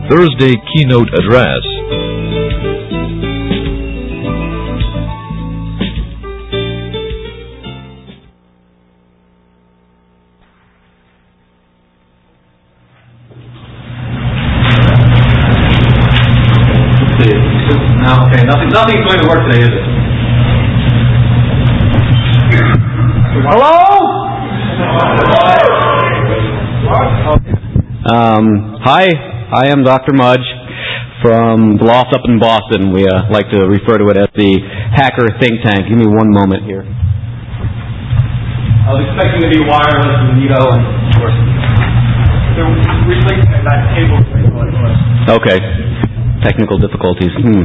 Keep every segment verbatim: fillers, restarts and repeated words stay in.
Thursday keynote address. Okay, nothing, nothing's going to work today, is it? Hello? Um, hi, I am Doctor Mudge from the Loft up in Boston. We uh, like to refer to it as the Hacker Think Tank. Give me one moment here. I was expecting to be wireless and neato, and of course, they're replacing that cable. Okay. Technical difficulties. Hmm.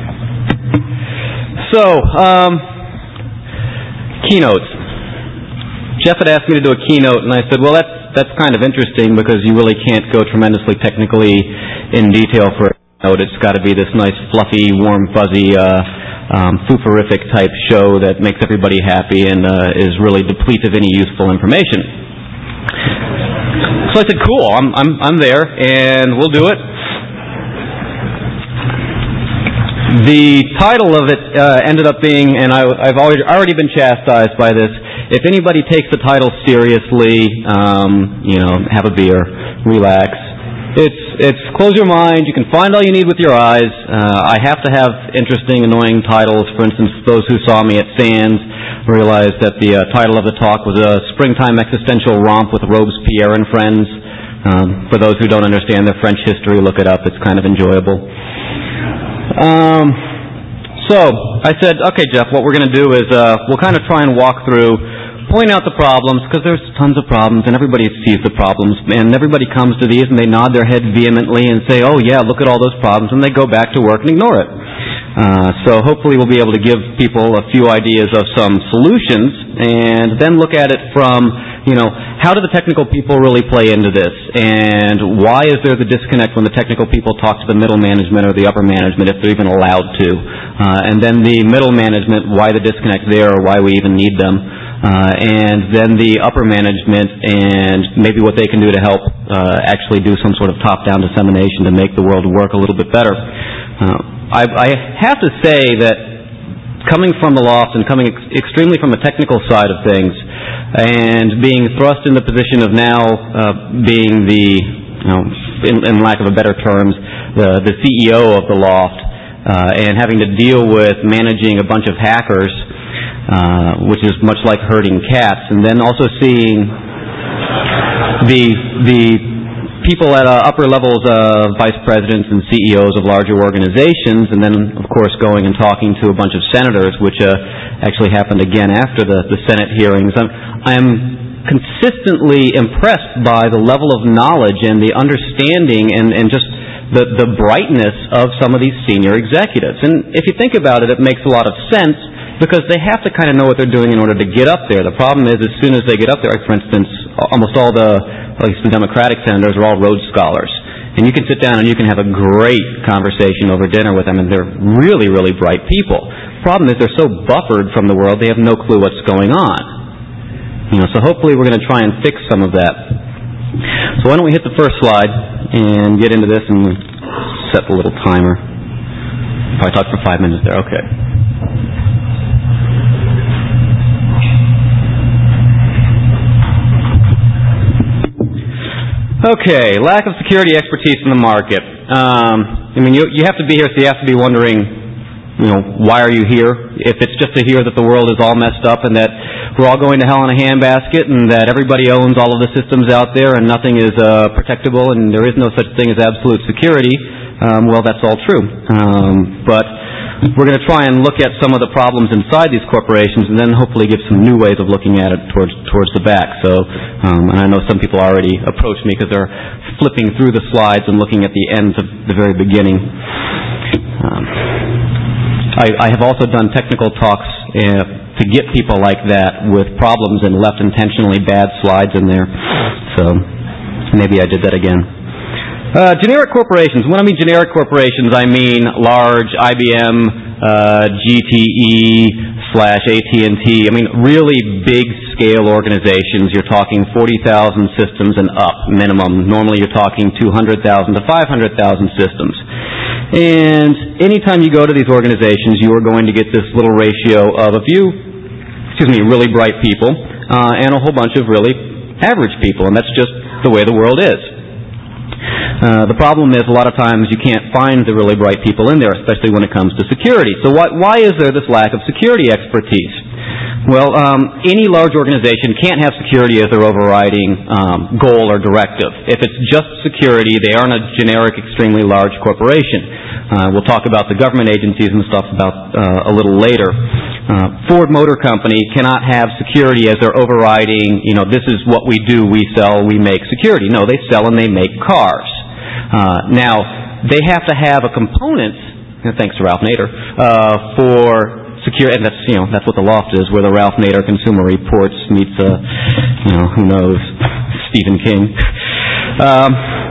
So, um, keynotes. Jeff had asked me to do a keynote, and I said, well, that's that's kind of interesting because you really can't go tremendously technically in detail for a keynote. It's got to be this nice, fluffy, warm, fuzzy, uh, um, fooferific type show that makes everybody happy and uh, is really depleted of any useful information. So I said, cool, I'm I'm I'm there, and we'll do it. The title of it uh, ended up being, and I, I've already, already been chastised by this, if anybody takes the title seriously, um, you know, have a beer, relax. It's, it's close your mind, you can find all you need with your eyes. Uh, I have to have interesting, annoying titles. For instance, those who saw me at Sands realized that the uh, title of the talk was a springtime existential romp with Robespierre and friends. Um, for those who don't understand their French history, look it up, it's kind of enjoyable. Um, so I said, okay, Jeff, what we're going to do is uh, we'll kind of try and walk through, point out the problems, because there's tons of problems, and everybody sees the problems, and everybody comes to these, and they nod their head vehemently and say, oh, yeah, look at all those problems, and they go back to work and ignore it. Uh, so hopefully we'll be able to give people a few ideas of some solutions, and then look at it from, you know, how do the technical people really play into this? And why is there the disconnect when the technical people talk to the middle management or the upper management, if they're even allowed to? Uh, and then the middle management, why the disconnect there, or why we even need them? Uh, and then the upper management and maybe what they can do to help uh, actually do some sort of top-down dissemination to make the world work a little bit better. Uh, I, I have to say that coming from the Loft and coming ex- extremely from the technical side of things, and being thrust in the position of now uh, being the, you know, in, in lack of a better terms, the, the C E O of the Loft, uh, and having to deal with managing a bunch of hackers, uh, which is much like herding cats, and then also seeing the the people at uh, upper levels of vice presidents and C E Os of larger organizations, and then, of course, going and talking to a bunch of senators, which uh, actually happened again after the, the Senate hearings. I'm, I'm consistently impressed by the level of knowledge and the understanding and, and just the, the brightness of some of these senior executives. And if you think about it, it makes a lot of sense, because they have to kind of know what they're doing in order to get up there. The problem is, as soon as they get up there, like for instance, almost all the, at least the Democratic senators are all Rhodes Scholars. And you can sit down and you can have a great conversation over dinner with them, and they're really, really bright people. The problem is they're so buffered from the world, they have no clue what's going on. You know, so hopefully we're going to try and fix some of that. So why don't we hit the first slide and get into this and set the little timer. Probably talk for five minutes there. Okay. Okay, lack of security expertise in the market. Um, I mean, you, you have to be here, so you have to be wondering, you know, why are you here? If it's just to hear that the world is all messed up and that we're all going to hell in a handbasket and that everybody owns all of the systems out there and nothing is uh, protectable and there is no such thing as absolute security, um, well, that's all true. Um, but we're going to try and look at some of the problems inside these corporations and then hopefully give some new ways of looking at it towards towards the back. So, um, and I know some people already approached me because they're flipping through the slides and looking at the ends of the very beginning. Um, I, I have also done technical talks uh, to get people like that with problems and left intentionally bad slides in there. So maybe I did that again. Uh, generic corporations. When I mean generic corporations, I mean large I B M, uh, G T E, slash A T and T. I mean, really big-scale organizations. You're talking forty thousand systems and up, minimum. Normally you're talking two hundred thousand to five hundred thousand systems. And anytime you go to these organizations, you are going to get this little ratio of a few, excuse me, really bright people uh, and a whole bunch of really average people, and that's just the way the world is. Uh, the problem is a lot of times you can't find the really bright people in there, especially when it comes to security. So why, why is there this lack of security expertise? Well, um, any large organization can't have security as their overriding um, goal or directive. If it's just security, they aren't a generic, extremely large corporation. Uh, we'll talk about the government agencies and stuff about uh, a little later. Uh, Ford Motor Company cannot have security as their overriding, you know, this is what we do, we sell, we make security. No, they sell and they make cars. Uh, now, they have to have a component, thanks to Ralph Nader, uh, for secure, and that's, you know, that's what the loft is, where the Ralph Nader Consumer Reports meets, uh, you know, who knows, Stephen King. Um,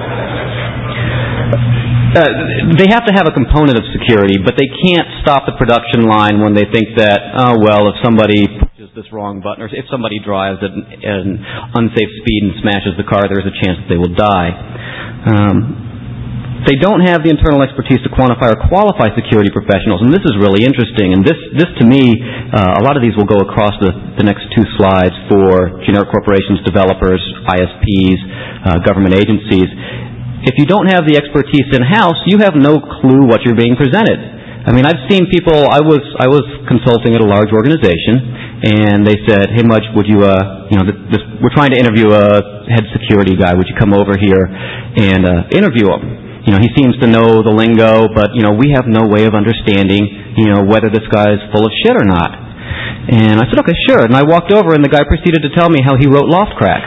uh, they have to have a component of security, but they can't stop the production line when they think that, oh, well, if somebody pushes this wrong button, or if somebody drives at an, at an unsafe speed and smashes the car, there's a chance that they will die. Um, They don't have the internal expertise to quantify or qualify security professionals, and this is really interesting. And this, this to me, uh, a lot of these will go across the, the next two slides for generic corporations, developers, I S Ps, uh, government agencies. If you don't have the expertise in-house, you have no clue what you're being presented. I mean, I've seen people, I was I was consulting at a large organization, and they said, hey, Mudge, would you, uh, you know, this, we're trying to interview a head security guy. Would you come over here and uh, interview him? You know, he seems to know the lingo, but, you know, we have no way of understanding, you know, whether this guy's full of shit or not. And I said, okay, sure. And I walked over, and the guy proceeded to tell me how he wrote Loftcrack.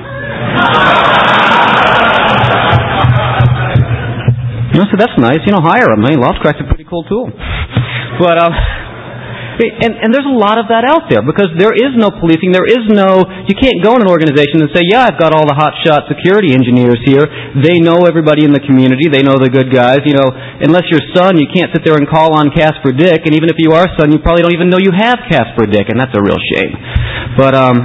You know, so that's nice. You know, hire him. I mean, Loftcrack's a pretty cool tool. But, um... And, and there's a lot of that out there, because there is no policing, there is no, you can't go in an organization and say, yeah, I've got all the hotshot security engineers here, they know everybody in the community, they know the good guys, you know, unless you're Sun, you can't sit there and call on Casper Dick, and even if you are Sun, you probably don't even know you have Casper Dick, and that's a real shame. But, um,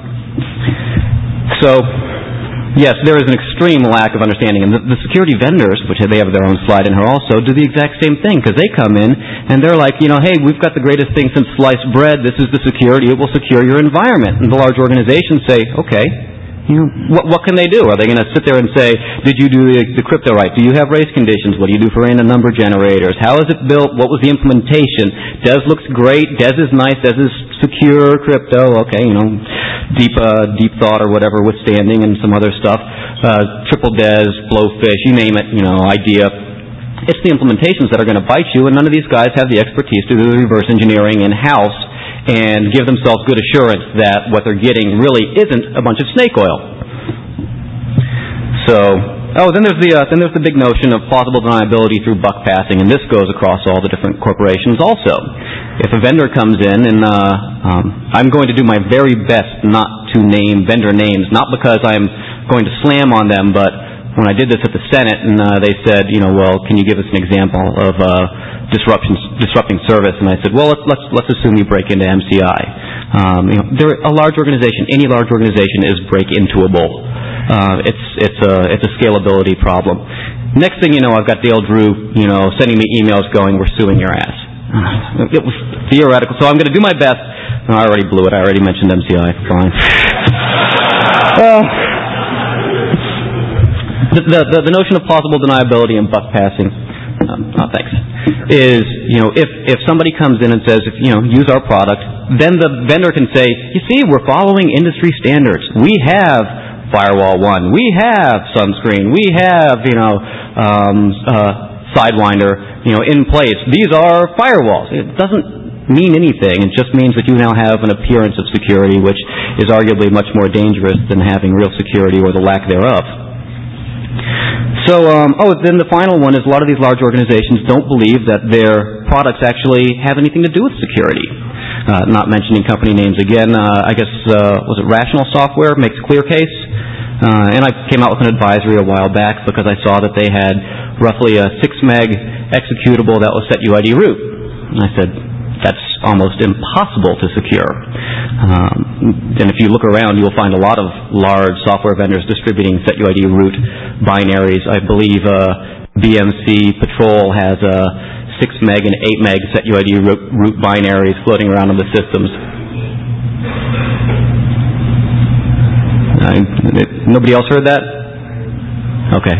so... Yes, there is an extreme lack of understanding, and the, the security vendors, which they have their own slide in here also, do the exact same thing, because they come in and they're like, you know, hey, we've got the greatest thing since sliced bread, this is the security, it will secure your environment. And the large organizations say, okay, you know, what, what can they do? Are they going to sit there and say, did you do the, the crypto right? Do you have race conditions? What do you do for random number generators? How is it built? What was the implementation? Des looks great, Des is nice, Des is secure, crypto, okay, you know, deep uh, deep thought or whatever, withstanding, and some other stuff, uh, triple Des, blowfish, you name it, you know, idea. It's the implementations that are going to bite you, and none of these guys have the expertise to do the reverse engineering in-house and give themselves good assurance that what they're getting really isn't a bunch of snake oil. So, oh, then there's the uh, then there's the big notion of plausible deniability through buck passing, and this goes across all the different corporations also. If a vendor comes in, and uh, um, I'm going to do my very best not to name vendor names, not because I'm going to slam on them, but when I did this at the Senate, and uh, they said, you know, well, can you give us an example of uh, disruption, disrupting service? And I said, well, let's let's, let's assume you break into M C I. Um, you know, they're a large organization. Any large organization is break-intoable. Uh, it's it's a it's a scalability problem. Next thing you know, I've got Dale Drew, you know, sending me emails going, we're suing your ass. It was theoretical, so I'm going to do my best. No, I already blew it. I already mentioned M C I. Fine. uh, the, the the notion of plausible deniability and buck passing, um, oh, thanks, is, you know, if if somebody comes in and says, if you know, use our product, then the vendor can say, you see, we're following industry standards. We have Firewall One. We have Sunscreen. We have, you know, um, uh, Sidewinder, you know, in place. These are firewalls. It doesn't mean anything. It just means that you now have an appearance of security, which is arguably much more dangerous than having real security or the lack thereof. So, um, oh, then the final one is a lot of these large organizations don't believe that their products actually have anything to do with security. Uh, not mentioning company names again, uh, I guess, uh, was it Rational Software makes ClearCase? Uh, and I came out with an advisory a while back because I saw that they had roughly a six meg executable that was set U I D root. And I said, that's almost impossible to secure. Um, and if you look around, you'll find a lot of large software vendors distributing set U I D root binaries. I believe uh, B M C Patrol has uh, six meg and eight meg set U I D root, root binaries floating around in the systems. Uh, nobody else heard that? Okay.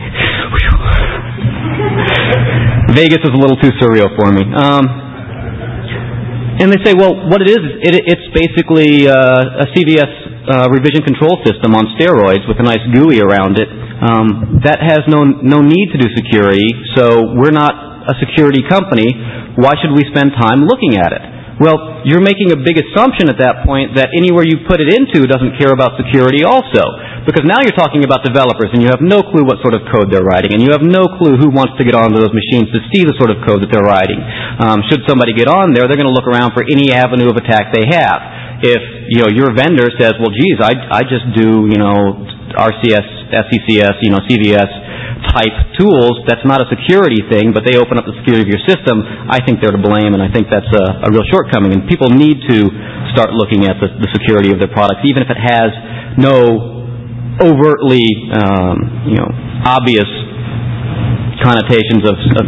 Vegas is a little too surreal for me. Um, and they say, well, what it is, it, it's basically uh, a C V S uh, revision control system on steroids with a nice G U I around it. Um, that has no no need to do security, so we're not a security company. Why should we spend time looking at it? Well, you're making a big assumption at that point that anywhere you put it into doesn't care about security also. Because now you're talking about developers and you have no clue what sort of code they're writing, and you have no clue who wants to get onto those machines to see the sort of code that they're writing. Um, should somebody get on there, they're going to look around for any avenue of attack they have. If, you know, your vendor says, well, geez, I, I just do, you know, R C S, S C C S, you know, C V S type tools, that's not a security thing, but they open up the security of your system, I think they're to blame, and I think that's a, a real shortcoming. And people need to start looking at the, the security of their products, even if it has no overtly, um, you know, obvious connotations of... of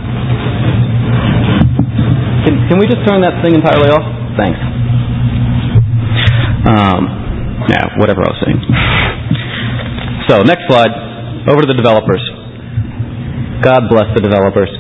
can, can we just turn that thing entirely off? Thanks. Um, yeah, whatever I was saying. So, next slide. Over to the developers. God bless the developers.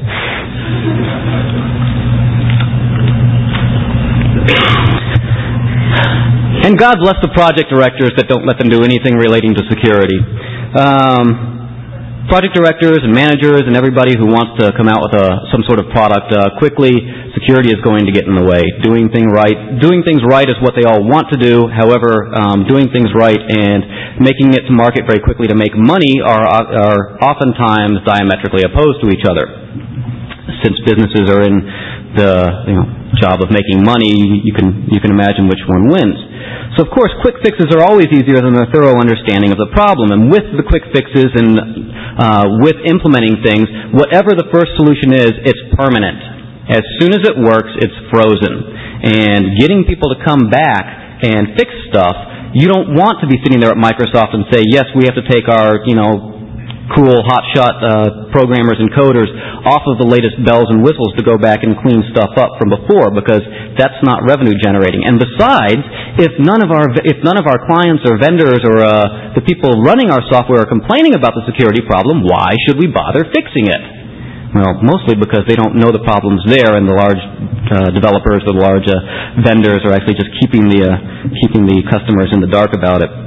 And God bless the project directors that don't let them do anything relating to security. Um, project directors and managers and everybody who wants to come out with a, some sort of product uh, quickly, security is going to get in the way. Doing things right, doing things right is what they all want to do. However, um, doing things right and making it to market very quickly to make money are, are oftentimes diametrically opposed to each other. Since businesses are in the you know, job of making money, you can you can imagine which one wins. So, of course, quick fixes are always easier than a thorough understanding of the problem. And with the quick fixes and uh, with implementing things, whatever the first solution is, it's permanent. As soon as it works, it's frozen. And getting people to come back and fix stuff, you don't want to be sitting there at Microsoft and say, yes, we have to take our, you know, cool, hotshot uh, programmers and coders off of the latest bells and whistles to go back and clean stuff up from before, because that's not revenue generating. And besides, if none of our if none of our clients or vendors or uh, the people running our software are complaining about the security problem, why should we bother fixing it? Well, mostly because they don't know the problem's there, and the large uh, developers or the large uh, vendors are actually just keeping the uh, keeping the customers in the dark about it.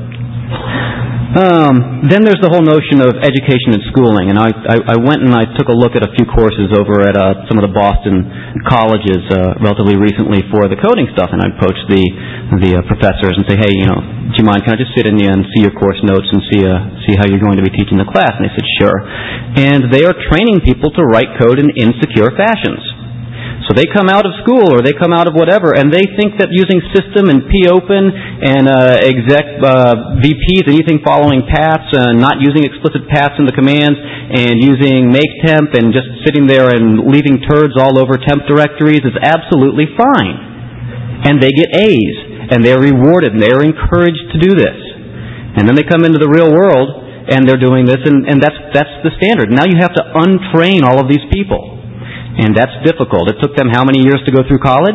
Um, then there's the whole notion of education and schooling, and I, I, I went and I took a look at a few courses over at uh, some of the Boston colleges uh, relatively recently for the coding stuff, and I approached the the uh, professors and say, hey, you know, do you mind, can I just sit in and see your course notes and see uh, see how you're going to be teaching the class? And they said, sure. And they are training people to write code in insecure fashions. So they come out of school or they come out of whatever, and they think that using system and popen and uh, exec uh, V Ps, anything following paths, uh, not using explicit paths in the commands, and using make temp and just sitting there and leaving turds all over temp directories is absolutely fine. And they get A's, and they're rewarded, and they're encouraged to do this. And then they come into the real world, and they're doing this, and, and that's that's the standard. Now you have to untrain all of these people. And that's difficult. It took them how many years to go through college?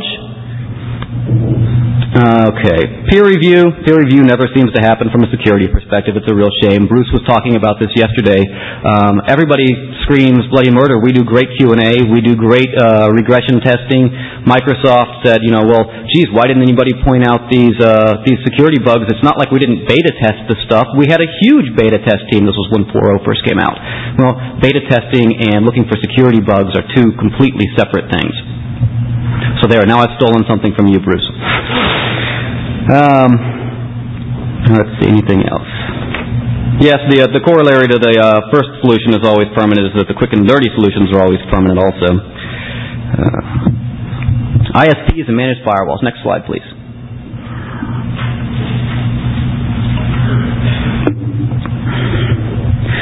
Okay. Peer review. Peer review never seems to happen from a security perspective. It's a real shame. Bruce was talking about this yesterday. Um, everybody screams bloody murder. We do great Q and A. We do great uh, regression testing. Microsoft said, you know, well, geez, why didn't anybody point out these uh, these security bugs? It's not like we didn't beta test the stuff. We had a huge beta test team. This was when four point oh first came out. Well, beta testing and looking for security bugs are two completely separate things. So there, now I've stolen something from you, Bruce. Um, let's see, anything else? Yes, the uh, the corollary to the uh, first solution is always permanent, is that the quick and dirty solutions are always permanent also. Uh, I S Ps and managed firewalls. Next slide, please.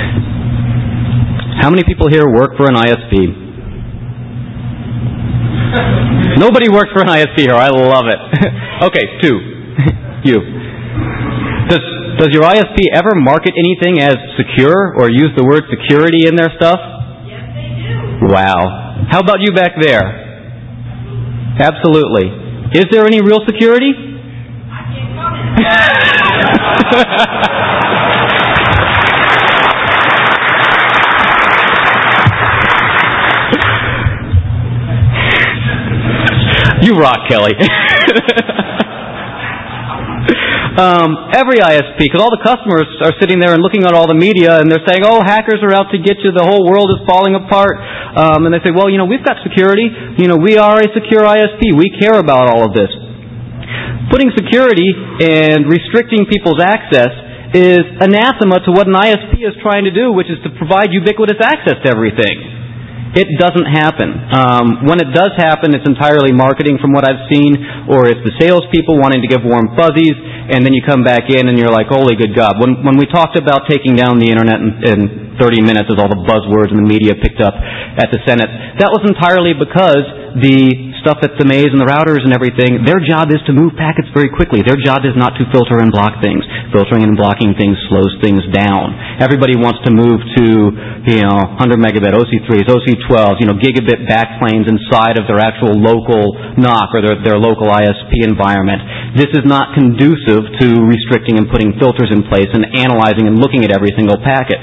How many people here work for an I S P? Nobody works for an I S P here. I love it. Okay, two. You. Does does your I S P ever market anything as secure or use the word security in their stuff? Yes, they do. Wow. How about you back there? Absolutely. Is there any real security? I can't comment. You rock, Kelly. um, every I S P, because all the customers are sitting there and looking at all the media, and they're saying, "Oh, hackers are out to get you. The whole world is falling apart." Um, and they say, "Well, you know, we've got security. You know, we are a secure I S P. We care about all of this." Putting security and restricting people's access is anathema to what an I S P is trying to do, which is to provide ubiquitous access to everything. It doesn't happen. Um, when it does happen, it's entirely marketing from what I've seen, or it's the salespeople wanting to give warm fuzzies, and then you come back in and you're like, holy good God. When, when we talked about taking down the internet in, in thirty minutes as all the buzzwords and the media picked up at the Senate, that was entirely because the stuff at the maze and the routers and everything, their job is to move packets very quickly. Their job is not to filter and block things. Filtering and blocking things slows things down. Everybody wants to move to, you know, one hundred megabit O C threes, O C twelves, you know, gigabit backplanes inside of their actual local N O C or their, their local I S P environment. This is not conducive to restricting and putting filters in place and analyzing and looking at every single packet.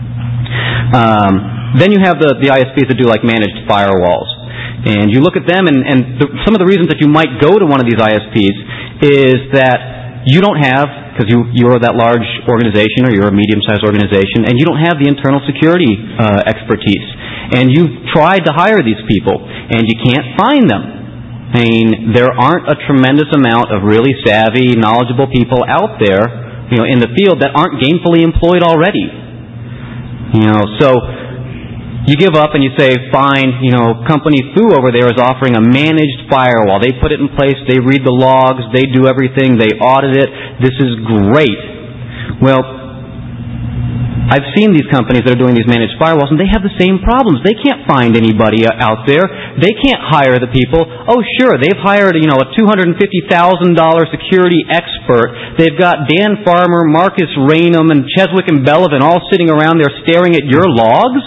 Um, then you have the, the I S Ps that do like managed firewalls. And you look at them, and, and the, some of the reasons that you might go to one of these I S Ps is that you don't have, because you, you're that large organization or you're a medium-sized organization, and you don't have the internal security uh, expertise. And you've tried to hire these people, and you can't find them. I mean, there aren't a tremendous amount of really savvy, knowledgeable people out there, you know, in the field that aren't gainfully employed already. You know, so you give up and you say, fine, you know, company Foo over there is offering a managed firewall. They put it in place, they read the logs, they do everything, they audit it. This is great. Well, I've seen these companies that are doing these managed firewalls, and they have the same problems. They can't find anybody out there. They can't hire the people. Oh, sure, they've hired, you know, a two hundred fifty thousand dollars security expert. They've got Dan Farmer, Marcus Raynham, and Cheswick and Bellivan all sitting around there staring at your logs?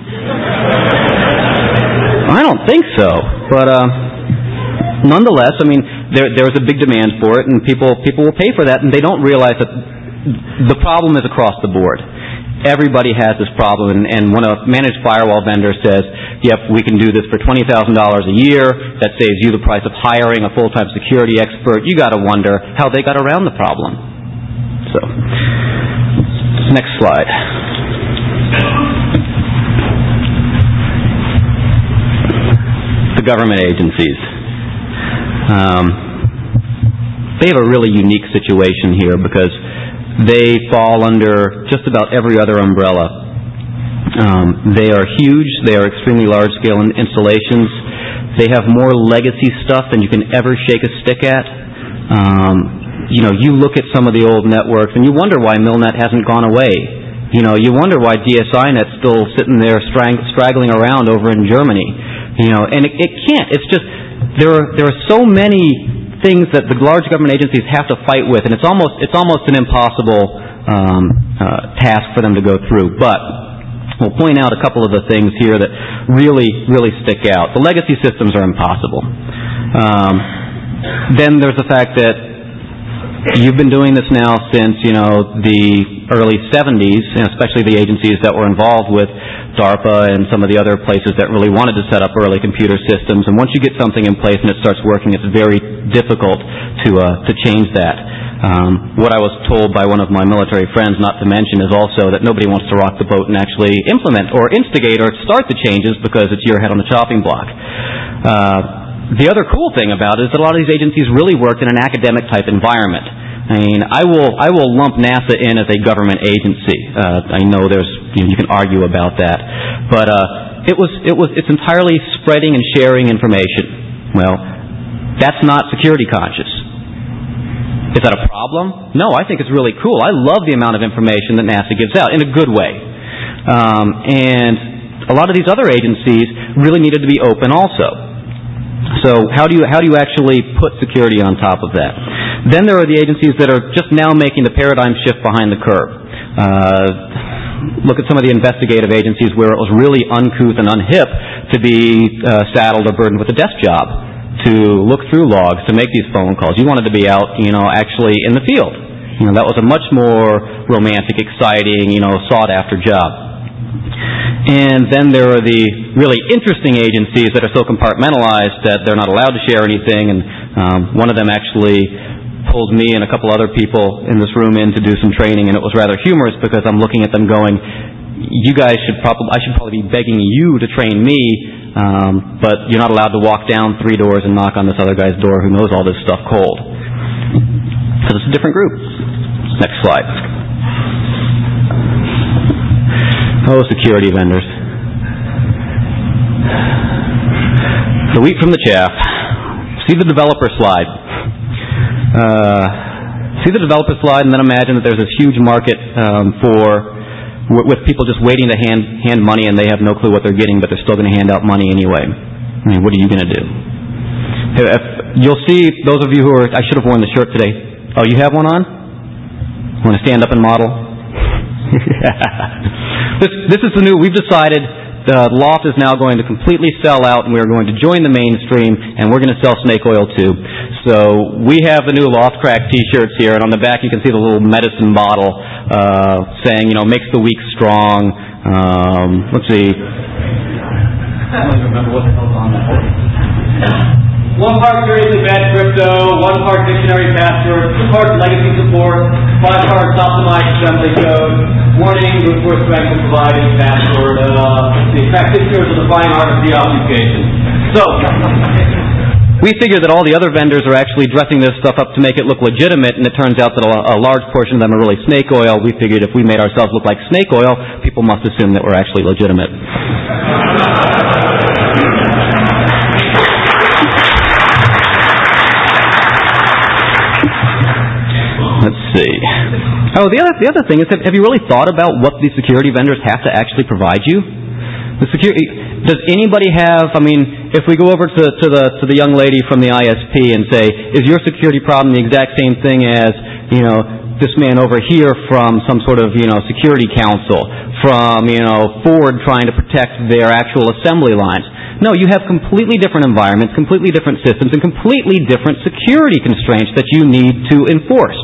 I don't think so, but uh, nonetheless, I mean, there there's a big demand for it, and people people will pay for that, and they don't realize that the problem is across the board. Everybody has this problem, and, and when a managed firewall vendor says, "Yep, we can do this for twenty thousand dollars a year," that saves you the price of hiring a full-time security expert. You got to wonder how they got around the problem. So, next slide. The government agencies. Um, they have a really unique situation here because they fall under just about every other umbrella. Um, they are huge. They are extremely large-scale installations. They have more legacy stuff than you can ever shake a stick at. Um, you know, you look at some of the old networks and you wonder why Milnet hasn't gone away. You know, you wonder why D S I net's still sitting there strang- straggling around over in Germany. You know, and it, it can't. It's just there are there are so many things that the large government agencies have to fight with, and it's almost it's almost an impossible um, uh, task for them to go through. But we'll point out a couple of the things here that really really stick out. The legacy systems are impossible. Um, then there's the fact that you've been doing this now since, you know, the early seventies, and especially the agencies that were involved with DARPA and some of the other places that really wanted to set up early computer systems. And once you get something in place and it starts working, it's very difficult to uh, to change that. Um, what I was told by one of my military friends, not to mention, is also that nobody wants to rock the boat and actually implement or instigate or start the changes because it's your head on the chopping block. Uh, The other cool thing about it is that a lot of these agencies really worked in an academic-type environment. I mean, I will I will lump NASA in as a government agency. Uh, I know there's you, know, you can argue about that, but uh, it was it was it's entirely spreading and sharing information. Well, that's not security conscious. Is that a problem? No, I think it's really cool. I love the amount of information that NASA gives out in a good way, um, and a lot of these other agencies really needed to be open also. So how do you how do you actually put security on top of that? Then there are the agencies that are just now making the paradigm shift behind the curve. Uh, look at some of the investigative agencies where it was really uncouth and unhip to be uh, saddled or burdened with a desk job, to look through logs, to make these phone calls. You wanted to be out, you know, actually in the field. You know, that was a much more romantic, exciting, you know, sought-after job. And then there are the really interesting agencies that are so compartmentalized that they're not allowed to share anything. And um, one of them actually pulled me and a couple other people in this room in to do some training, and it was rather humorous because I'm looking at them going, you guys should probably, I should probably be begging you to train me, um, but you're not allowed to walk down three doors and knock on this other guy's door who knows all this stuff cold. So it's a different group. Next slide. Oh, security vendors. The wheat from the chaff. See the developer slide. Uh, see the developer slide, and then imagine that there's this huge market um, for w- with people just waiting to hand hand money, and they have no clue what they're getting, but they're still going to hand out money anyway. I mean, what are you going to do? If, you'll see those of you who are. I should have worn the shirt today. Oh, you have one on? Want to stand up and model? this this is the new. We've decided. The Loft is now going to completely sell out, and we are going to join the mainstream, and we're going to sell snake oil too. So we have the new Loft Crack T-shirts here, and on the back you can see the little medicine bottle uh, saying, you know, makes the weak strong. Um, let's see. I don't remember what the hell's on that. One part seriously bad crypto, one part dictionary password, two parts legacy support, five parts optimized assembly code, warning, brute force strength of providing password, uh, the practitioners of the fine art of deobfuscation. So, we figured that all the other vendors are actually dressing this stuff up to make it look legitimate, and it turns out that a, a large portion of them are really snake oil. We figured if we made ourselves look like snake oil, people must assume that we're actually legitimate. Let's see. Oh, the other the other thing is, have, have you really thought about what these security vendors have to actually provide you? The security. Does anybody have? I mean, if we go over to, to the to the young lady from the I S P and say, is your security problem the exact same thing as, you know, this man over here from some sort of, you know, security council, from, you know, Ford trying to protect their actual assembly lines? No, you have completely different environments, completely different systems, and completely different security constraints that you need to enforce.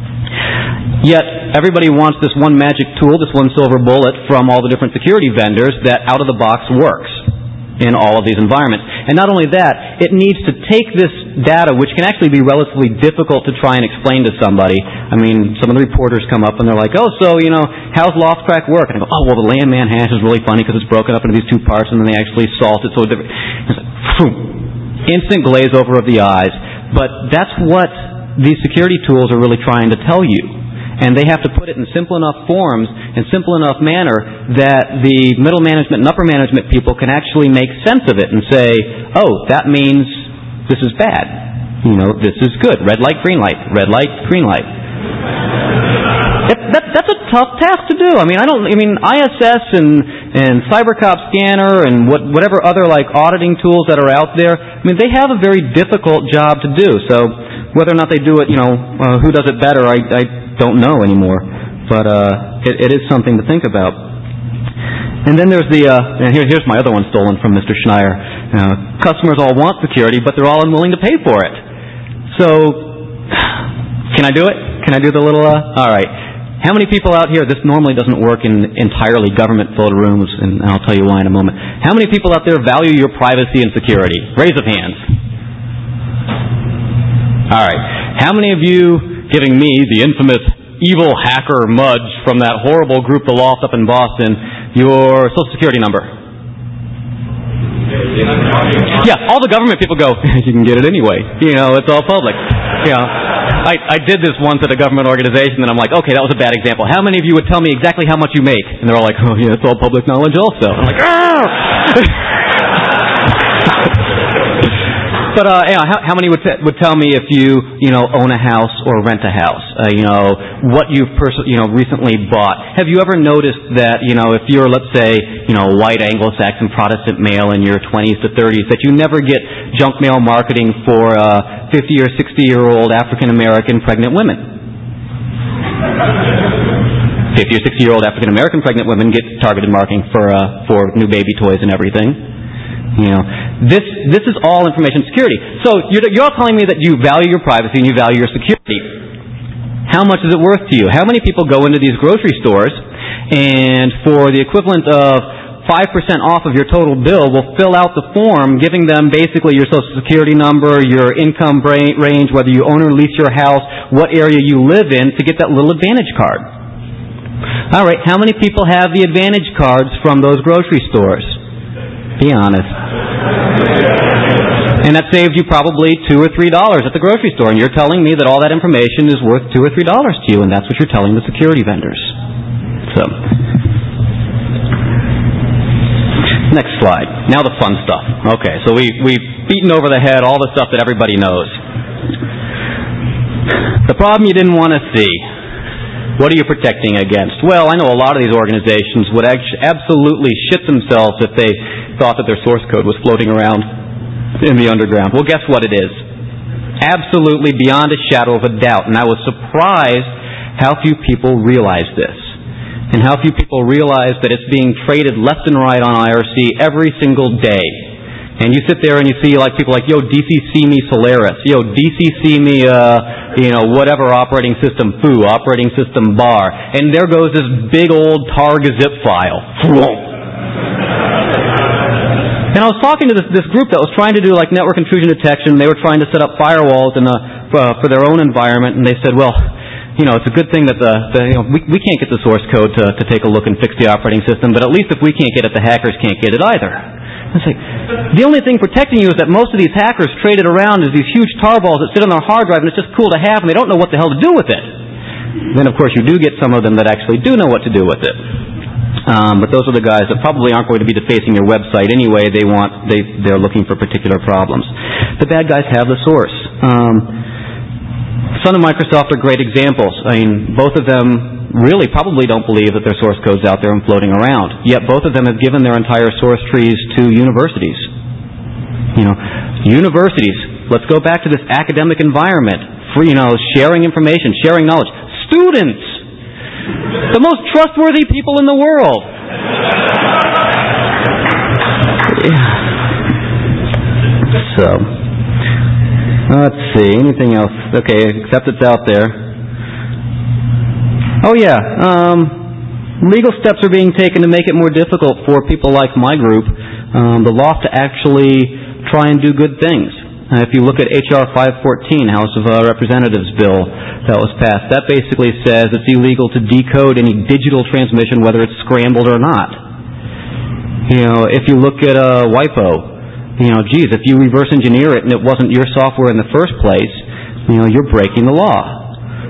Yet, everybody wants this one magic tool, this one silver bullet from all the different security vendors that out of the box works in all of these environments. And not only that, it needs to take this data, which can actually be relatively difficult to try and explain to somebody. I mean, some of the reporters come up and they're like, oh, so, you know, how's LoftCrack work? And I go, oh, well, the Landman hash is really funny because it's broken up into these two parts and then they actually salt it so different. It's like, phew, instant glaze over of the eyes. But that's what these security tools are really trying to tell you. And they have to put it in simple enough forms, in simple enough manner, that the middle management and upper management people can actually make sense of it and say, oh, that means this is bad. You know, this is good. Red light, green light. Red light, green light. It, that, that's a tough task to do. I mean, I don't. I mean, I S S and and CyberCop Scanner and what, whatever other like auditing tools that are out there. I mean, they have a very difficult job to do. So whether or not they do it, you know, uh, who does it better, I. I don't know anymore, but uh, it, it is something to think about. And then there's the, uh, and here, here's my other one stolen from Mister Schneier. Uh, customers all want security, but they're all unwilling to pay for it. So, can I do it? Can I do the little, uh, all right. How many people out here, this normally doesn't work in entirely government-filled rooms, and I'll tell you why in a moment. How many people out there value your privacy and security? Raise of hands. All right. How many of you giving me, the infamous evil hacker Mudge from that horrible group, The Loft up in Boston, your Social Security number? Yeah, all the government people go, you can get it anyway. You know, it's all public. You know, I, I did this once at a government organization, and I'm like, okay, that was a bad example. How many of you would tell me exactly how much you make? And they're all like, oh, yeah, it's all public knowledge also. I'm like, ah! But uh, you know, how, how many would t- would tell me if you you know own a house or rent a house? Uh, you know what you've pers- you know recently bought. Have you ever noticed that you know if you're, let's say, you know white Anglo-Saxon Protestant male in your twenties to thirties, that you never get junk mail marketing for uh, fifty or sixty year old African American pregnant women? fifty or sixty year old African American pregnant women get targeted marketing for uh, for new baby toys and everything. You know, this this is all information security. So you're, you're telling me that you value your privacy and you value your security. How much is it worth to you? How many people go into these grocery stores and for the equivalent of five percent off of your total bill will fill out the form giving them basically your social security number, your income range, whether you own or lease your house, what area you live in, to get that little Advantage card? All right, how many people have the Advantage cards from those grocery stores? Be honest. And that saved you probably two or three dollars at the grocery store, and you're telling me that all that information is worth two or three dollars to you, and that's what you're telling the security vendors. So, next slide. Now the fun stuff. Okay, so we we've beaten over the head all the stuff that everybody knows. The problem you didn't want to see. What are you protecting against? Well, I know a lot of these organizations would actually absolutely shit themselves if they thought that their source code was floating around in the underground. Well, guess what it is? Absolutely beyond a shadow of a doubt. And I was surprised how few people realize this. And how few people realize that it's being traded left and right on I R C every single day. And you sit there and you see like people like, yo, D C C me Solaris, yo, D C C me, uh, you know, whatever operating system, foo, operating system bar. And there goes this big old targ zip file. And I was talking to this, this group that was trying to do like network intrusion detection. They were trying to set up firewalls in a, uh, for their own environment. And they said, well, you know, it's a good thing that the, the you know, we, we can't get the source code to, to take a look and fix the operating system, but at least if we can't get it, the hackers can't get it either. It's like, the only thing protecting you is that most of these hackers trade it around as these huge tar balls that sit on their hard drive, and it's just cool to have, and they don't know what the hell to do with it. Then, of course, you do get some of them that actually do know what to do with it. Um, but those are the guys that probably aren't going to be defacing your website anyway. They want, they, they're looking for particular problems. The bad guys have the source. Um, Sun and Microsoft are great examples. I mean, both of them really probably don't believe that their source code's out there and floating around. Yet both of them have given their entire source trees to universities. You know, universities, let's go back to this academic environment. Free, you know, sharing information, sharing knowledge. Students! The most trustworthy people in the world. So, let's see, anything else? Okay, except it's out there. Oh yeah, um, legal steps are being taken to make it more difficult for people like my group, um, the law, to actually try and do good things. Uh, if you look at H R five fourteen, House of uh, Representatives bill that was passed, that basically says it's illegal to decode any digital transmission, whether it's scrambled or not. You know, if you look at uh, WIPO, you know, geez, if you reverse engineer it and it wasn't your software in the first place, you know, you're breaking the law.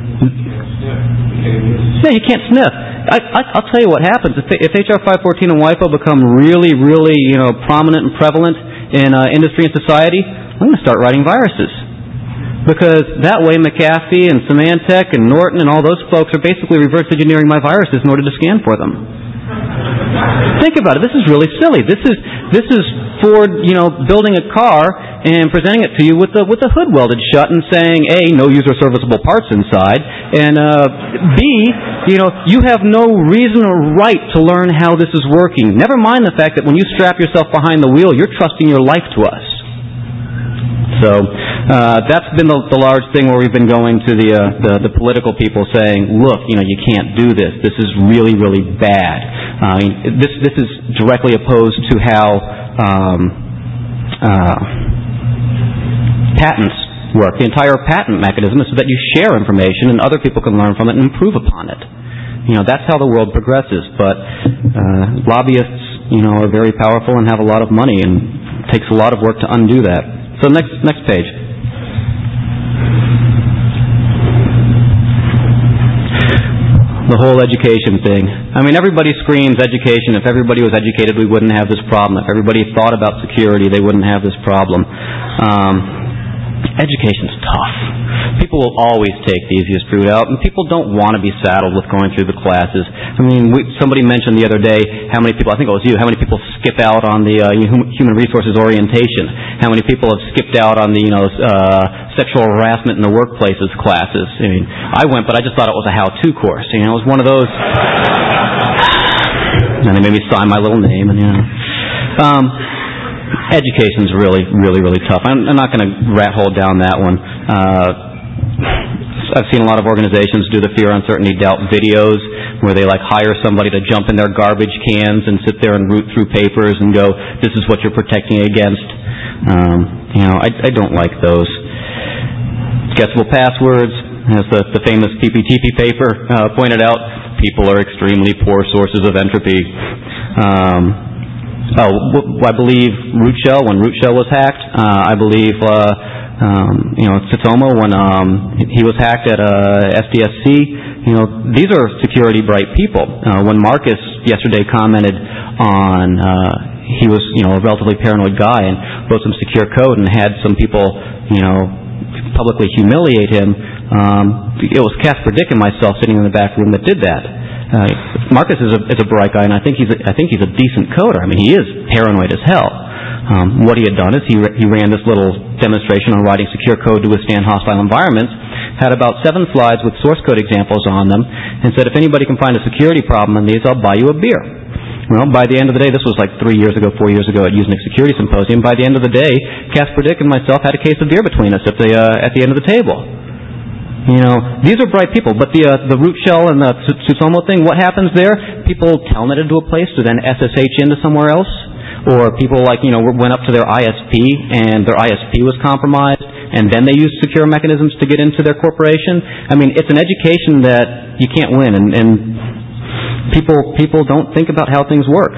Yeah, you can't sniff. I, I, I'll tell you what happens. If, if H R five fourteen and WIPO become really, really, you know, prominent and prevalent in uh, industry and society, I'm going to start writing viruses. Because that way McAfee and Symantec and Norton and all those folks are basically reverse engineering my viruses in order to scan for them. Think about it. This is really silly. This is this is Ford, you know, building a car and presenting it to you with the with the hood welded shut and saying, A, no user serviceable parts inside, and uh, B, you know, you have no reason or right to learn how this is working. Never mind the fact that when you strap yourself behind the wheel, you're trusting your life to us. So uh, that's been the, the large thing where we've been going to the, uh, the the political people saying, look, you know, you can't do this. This is really, really bad. I mean, this this is directly opposed to how um, uh, patents work. The entire patent mechanism is so that you share information and other people can learn from it and improve upon it. You know, that's how the world progresses. But uh, lobbyists, you know, are very powerful and have a lot of money, and it takes a lot of work to undo that. So next next page. The whole education thing. I mean, everybody screams education. If everybody was educated, we wouldn't have this problem. If everybody thought about security, they wouldn't have this problem. Um, education's tough. People will always take the easiest route out, and people don't want to be saddled with going through the classes. I mean, we, somebody mentioned the other day how many people, I think it was you, how many people skip out on the uh, human resources orientation, how many people have skipped out on the, you know, uh, sexual harassment in the workplaces classes. I mean, I went, but I just thought it was a how-to course. You know, it was one of those. And they made me sign my little name, and you know. Um, education's really, really, really tough. I'm, I'm not going to rat hole down that one. Uh, I've seen a lot of organizations do the fear, uncertainty, doubt videos where they like hire somebody to jump in their garbage cans and sit there and root through papers and go, "This is what you're protecting against." Um, you know, I, I don't like those. Guessable passwords, as the, the famous P P T P paper uh, pointed out, people are extremely poor sources of entropy. Um, oh, w- I believe Rootshell, when Rootshell was hacked, uh, I believe, uh, um, you know, Tsutomu, when um, he was hacked at uh, S D S C, you know, these are security bright people. Uh, when Marcus yesterday commented on, uh, he was, you know, a relatively paranoid guy and wrote some secure code and had some people, you know, publicly humiliate him, um, it was Casper Dick and myself sitting in the back room that did that. Uh, Marcus is a, is a bright guy, and I think he's a, I think he's a decent coder. I mean, he is paranoid as hell. Um, what he had done is he he ran this little demonstration on writing secure code to withstand hostile environments, had about seven slides with source code examples on them, and said, if anybody can find a security problem in these, I'll buy you a beer. Well, by the end of the day, this was like three years ago, four years ago at Usenix Security Symposium. By the end of the day, Casper Dick and myself had a case of beer between us at the uh, at the end of the table. You know, these are bright people, but the uh, the Rootshell and the Tsutomu thing, what happens there? People telneted to a place to then S S H into somewhere else, or people like, you know, went up to their I S P and their I S P was compromised, and then they used secure mechanisms to get into their corporation. I mean, it's an education that you can't win, and, and people people don't think about how things work.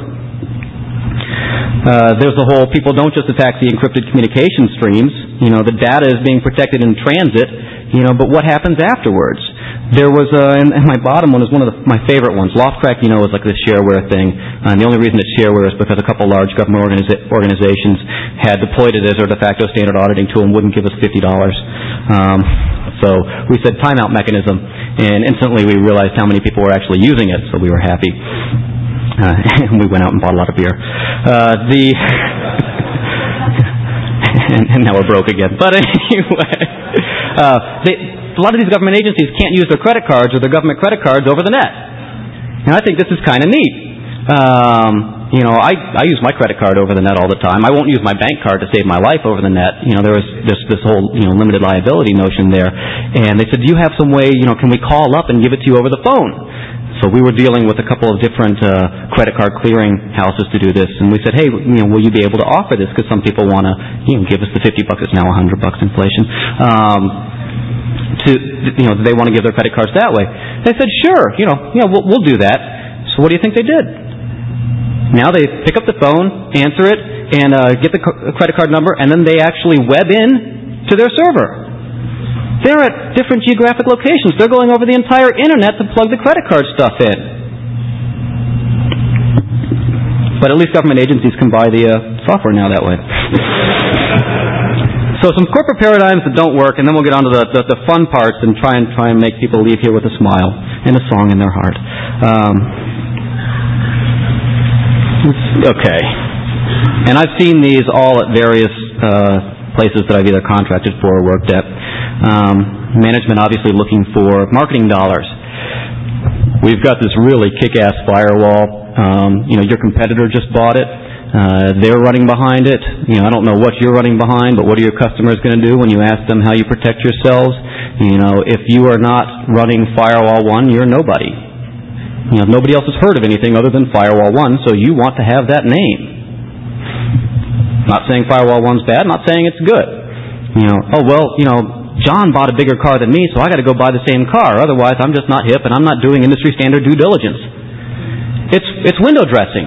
Uh, there's the whole people don't just attack the encrypted communication streams. You know, the data is being protected in transit. You know, but what happens afterwards? There was, uh, and, and my bottom one is one of the, my favorite ones. Loftcrack, you know, is like this shareware thing. Uh, and the only reason it's shareware is because a couple large government organiza- organizations had deployed it as their de facto standard auditing tool and wouldn't give us fifty dollars. Um, so we said timeout mechanism, and instantly we realized how many people were actually using it, so we were happy. Uh, and we went out and bought a lot of beer. Uh, the and, and now we're broke again. But anyway, uh, they, a lot of these government agencies can't use their credit cards or their government credit cards over the net. And I think this is kind of neat. Um, you know, I, I use my credit card over the net all the time. I won't use my bank card to save my life over the net. You know, there was this, this whole, you know, limited liability notion there. And they said, do you have some way, you know, can we call up and give it to you over the phone? So we were dealing with a couple of different uh, credit card clearing houses to do this, and we said, hey, you know, will you be able to offer this? Because some people want to, you know, give us the fifty bucks. It's now a hundred bucks inflation. Um, to you know, they want to give their credit cards that way. They said, sure, you know, you know, we'll, we'll do that. So what do you think they did? Now they pick up the phone, answer it, and uh, get the c- credit card number, and then they actually web in to their server. They're at different geographic locations. They're going over the entire internet to plug the credit card stuff in. But at least government agencies can buy the uh, software now that way. So some corporate paradigms that don't work, and then we'll get on to the, the, the fun parts and try and try and make people leave here with a smile and a song in their heart. Um, okay. And I've seen these all at various uh, places that I've either contracted for or worked at. Um, management obviously looking for marketing dollars. We've got this really kick-ass firewall. Um, you know, your competitor just bought it. Uh, they're running behind it. You know, I don't know what you're running behind, but what are your customers going to do when you ask them how you protect yourselves? You know, if you are not running Firewall One, you're nobody. You know, nobody else has heard of anything other than Firewall One, so you want to have that name. Not saying Firewall One's bad, not saying it's good. You know, oh, well, you know, John bought a bigger car than me, so I got to go buy the same car. Otherwise, I'm just not hip, and I'm not doing industry standard due diligence. It's it's window dressing.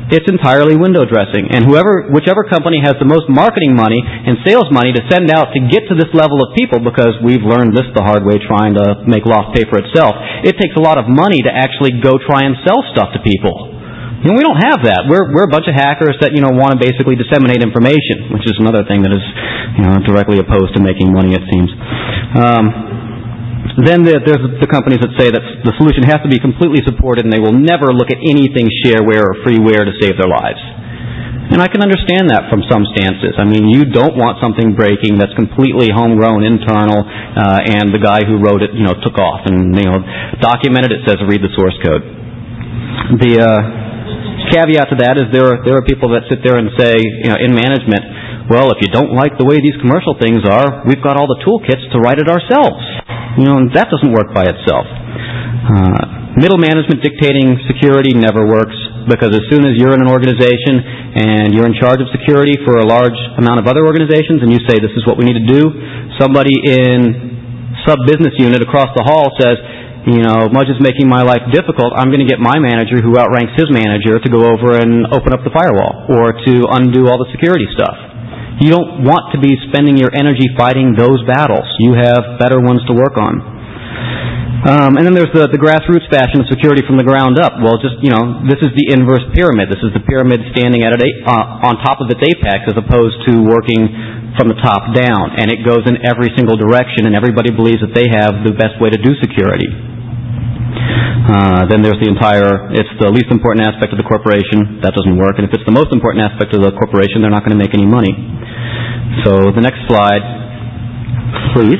It's entirely window dressing. And whoever, whichever company has the most marketing money and sales money to send out to get to this level of people, because we've learned this the hard way trying to make Loft pay for itself, it takes a lot of money to actually go try and sell stuff to people. You know, we don't have that. We're we're a bunch of hackers that, you know, want to basically disseminate information, which is another thing that is, you know, directly opposed to making money, it seems. Um, Then there's the companies that say that the solution has to be completely supported and they will never look at anything shareware or freeware to save their lives. And I can understand that from some stances. I mean, you don't want something breaking that's completely homegrown, internal, uh, and the guy who wrote it, you know, took off and, you know, documented it, says read the source code. The uh, caveat to that is there are, there are people that sit there and say, you know, in management, well, if you don't like the way these commercial things are, we've got all the toolkits to write it ourselves. You know, and that doesn't work by itself. Uh, middle management dictating security never works, because as soon as you're in an organization and you're in charge of security for a large amount of other organizations and you say this is what we need to do, somebody in sub-business unit across the hall says, you know, Mudge is making my life difficult, I'm going to get my manager who outranks his manager to go over and open up the firewall or to undo all the security stuff. You don't want to be spending your energy fighting those battles. You have better ones to work on. Um, and then there's the, the grassroots fashion of security from the ground up. Well, just, you know, this is the inverse pyramid. This is the pyramid standing at it, uh, on top of its apex as opposed to working from the top down. And it goes in every single direction, and everybody believes that they have the best way to do security. Uh, then there's the entire, it's the least important aspect of the corporation. That doesn't work. And if it's the most important aspect of the corporation, they're not going to make any money. So the next slide, please.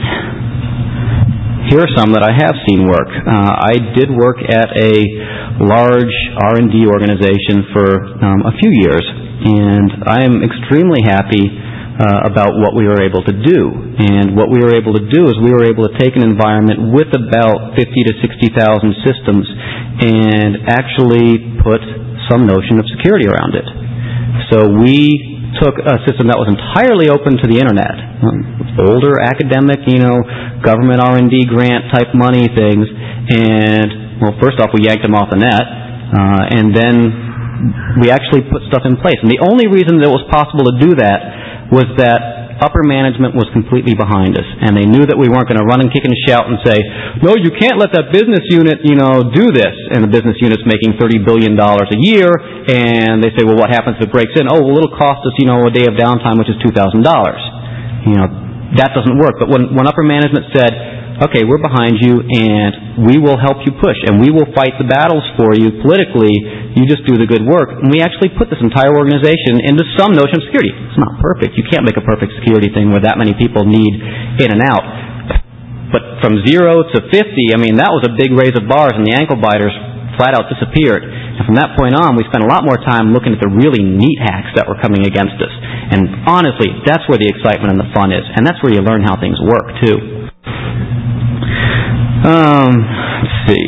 Here are some that I have seen work. Uh, I did work at a large R and D organization for um, a few years, and I am extremely happy uh, about what we were able to do. And what we were able to do is we were able to take an environment with about fifty to sixty thousand systems and actually put some notion of security around it. So we took a system that was entirely open to the internet, um, older academic, you know, government R and D grant type money things, and, well, first off, we yanked them off the net, uh, and then we actually put stuff in place. And the only reason that it was possible to do that was that upper management was completely behind us, and they knew that we weren't going to run and kick and shout and say, no, you can't let that business unit, you know, do this. And the business unit's making thirty billion dollars a year, and they say, well, what happens if it breaks in? Oh, well, it'll cost us, you know, a day of downtime, which is two thousand dollars. You know, that doesn't work. But when, when upper management said, okay, we're behind you, and we will help you push, and we will fight the battles for you politically, you just do the good work. And we actually put this entire organization into some notion of security. It's not perfect. You can't make a perfect security thing where that many people need in and out. But from zero to fifty, I mean, that was a big raise of bars, and the ankle biters flat out disappeared. And from that point on, we spent a lot more time looking at the really neat hacks that were coming against us. And honestly, that's where the excitement and the fun is. And that's where you learn how things work, too. Um, let's see.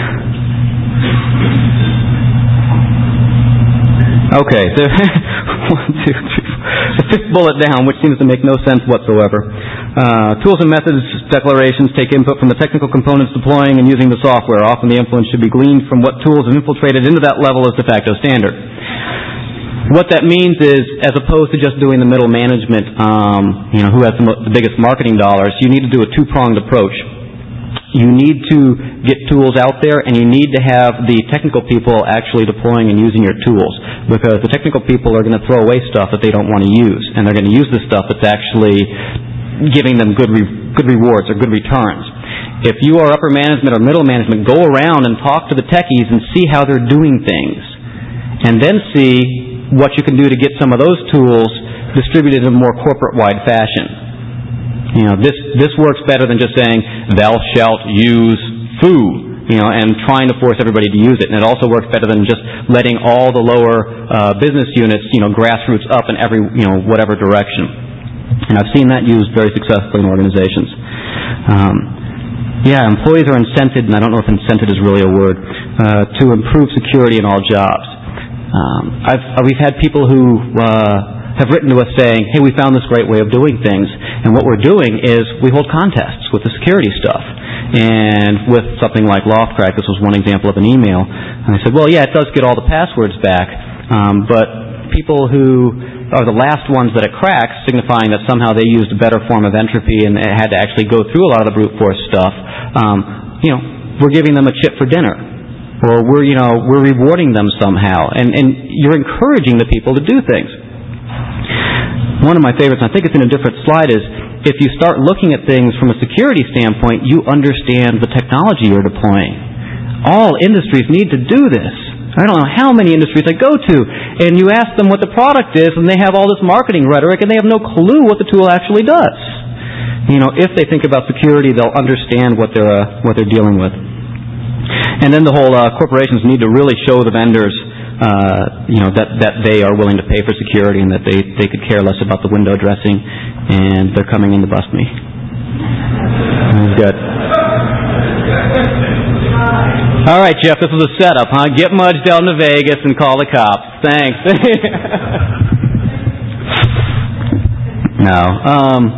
Okay, so one, two, three, the fifth bullet down, which seems to make no sense whatsoever. Uh, tools and methods declarations take input from the technical components deploying and using the software. Often the influence should be gleaned from what tools have infiltrated into that level as de facto standard. What that means is, as opposed to just doing the middle management, um, you know, who has the, mo- the biggest marketing dollars, you need to do a two-pronged approach. You need to get tools out there, and you need to have the technical people actually deploying and using your tools, because the technical people are going to throw away stuff that they don't want to use, and they're going to use the stuff that's actually giving them good re- good rewards or good returns. If you are upper management or middle management, go around and talk to the techies and see how they're doing things, and then see what you can do to get some of those tools distributed in a more corporate-wide fashion. You know, this this works better than just saying, thou shalt use foo, you know, and trying to force everybody to use it. And it also works better than just letting all the lower uh, business units, you know, grassroots up in every, you know, whatever direction. And I've seen that used very successfully in organizations. Um, yeah, employees are incented, and I don't know if incented is really a word, uh, to improve security in all jobs. Um, I've, we've had people who uh, have written to us saying, hey, we found this great way of doing things, and what we're doing is we hold contests with the security stuff. And with something like LoftCrack, this was one example of an email, and I said, well, yeah, it does get all the passwords back, Um, but people who are the last ones that it cracks, signifying that somehow they used a better form of entropy and it had to actually go through a lot of the brute force stuff, um, you know, we're giving them a chip for dinner. Or we're, you know, we're rewarding them somehow. And, and you're encouraging the people to do things. One of my favorites, and I think it's in a different slide, is if you start looking at things from a security standpoint, you understand the technology you're deploying. All industries need to do this. I don't know how many industries I go to, and you ask them what the product is, and they have all this marketing rhetoric, and they have no clue what the tool actually does. You know, if they think about security, they'll understand what they're uh, what they're dealing with. And then the whole uh, corporations need to really show the vendors, uh, you know, that that they are willing to pay for security and that they they could care less about the window dressing, and they're coming in to bust me. That's good. All right, Jeff, this was a setup, huh? Get Mudge down to Vegas and call the cops. Thanks. No. Um,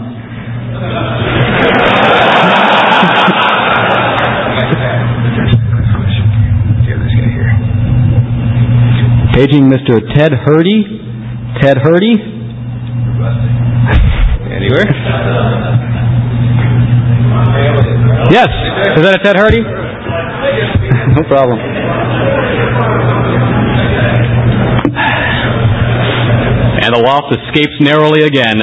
Paging Mister Ted Hurdy. Ted Hurdy? Anywhere? Yes. Is that a Ted Hurdy? No problem. And the waft escapes narrowly again.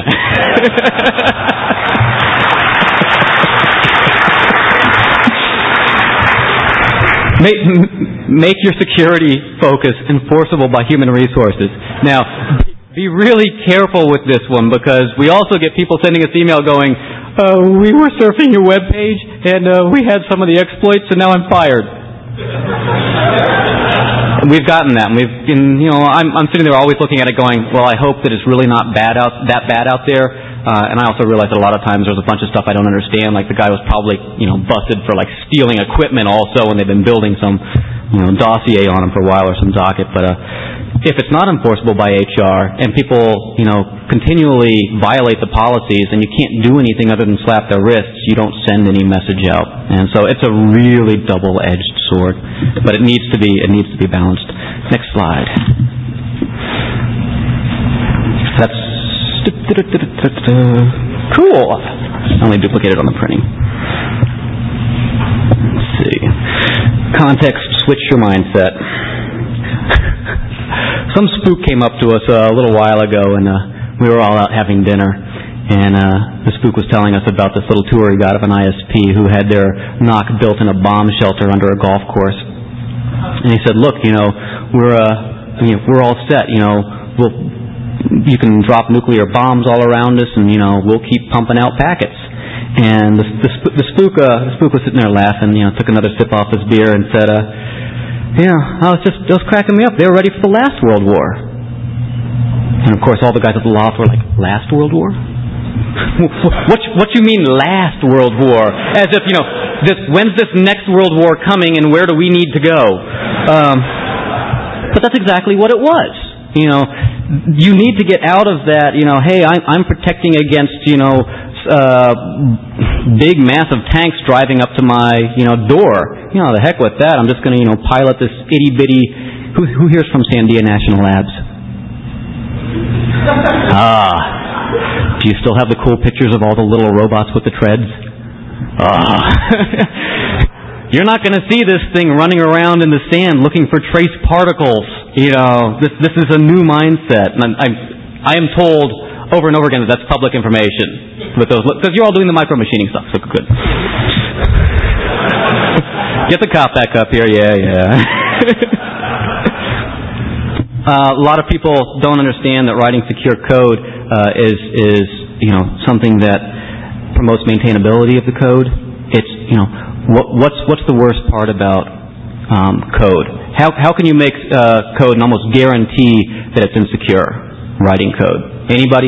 make, make your security focus enforceable by human resources. Now, be really careful with this one, because we also get people sending us email going, uh, we were surfing your web page and uh, we had some of the exploits, and now I'm fired. We've gotten that, and we've, and, you know, I'm, I'm sitting there always looking at it, going, well, I hope that it's really not bad out that bad out there. Uh, and I also realize that a lot of times there's a bunch of stuff I don't understand. Like the guy was probably, you know, busted for like stealing equipment also, and they've been building some, you know, dossier on him for a while, or some docket. But uh, if it's not enforceable by H R and people, you know, continually violate the policies, and you can't do anything other than slap their wrists, you don't send any message out. And so it's a really double-edged sword, but it needs to be it needs to be balanced. Next slide. That's cool. I only duplicated on the printing. Let's see. Context, switch your mindset. Some spook came up to us uh, a little while ago, and uh, we were all out having dinner, and uh, the spook was telling us about this little tour he got of an I S P who had their N O C built in a bomb shelter under a golf course. And he said, "Look, you know, we're uh, you know, we're all set. You know, we'll you can drop nuclear bombs all around us, and you know, we'll keep pumping out packets." And the, the, the spook uh, the spook was sitting there laughing. You know, took another sip off his beer and said, uh, "Yeah, I was just it was cracking me up. They were ready for the last World War." And of course, all the guys at the loft were like, "Last World War? what what you mean last World War?" As if, you know, this when's this next World War coming, and where do we need to go? Um, but that's exactly what it was. You know, you need to get out of that. You know, hey, I'm, I'm protecting against, you know, uh, big, massive tanks driving up to my, you know, door. You know, the heck with that. I'm just going to, you know, pilot this itty bitty. Who, who here's from Sandia National Labs? Ah, do you still have the cool pictures of all the little robots with the treads? Ah. You're not going to see this thing running around in the sand looking for trace particles. You know, this this is a new mindset, and I'm, I'm I am told over and over again that that's public information with those, because you're all doing the micro machining stuff. So good. Get the cop back up here. Yeah, yeah. uh, a lot of people don't understand that writing secure code uh, is is you know something that promotes maintainability of the code. It's you know. What, what's what's the worst part about um, code? How how can you make uh, code and almost guarantee that it's insecure? Writing code. Anybody?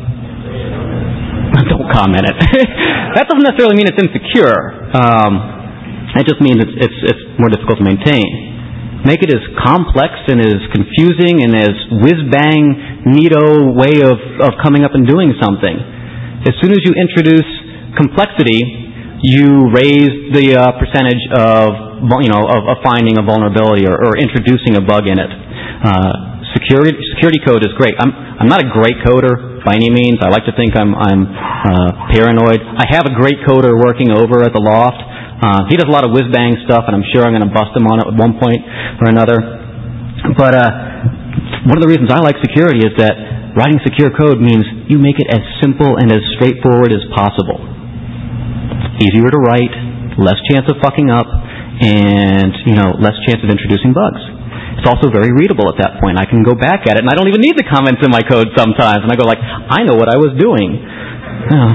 Don't comment it. That doesn't necessarily mean it's insecure. Um, it just means it's it's it's more difficult to maintain. Make it as complex and as confusing and as whiz-bang, neato way of of coming up and doing something. As soon as you introduce complexity, you raise the uh, percentage of, you know, of, of finding a vulnerability or, or introducing a bug in it. Uh, security security code is great. I'm I'm not a great coder by any means. I like to think I'm I'm uh, paranoid. I have a great coder working over at the loft. Uh, he does a lot of whiz-bang stuff, and I'm sure I'm going to bust him on it at one point or another. But uh, one of the reasons I like security is that writing secure code means you make it as simple and as straightforward as possible. Easier to write, less chance of fucking up, and, you know, less chance of introducing bugs. It's also very readable at that point. I can go back at it, and I don't even need the comments in my code sometimes. And I go like, I know what I was doing. Oh.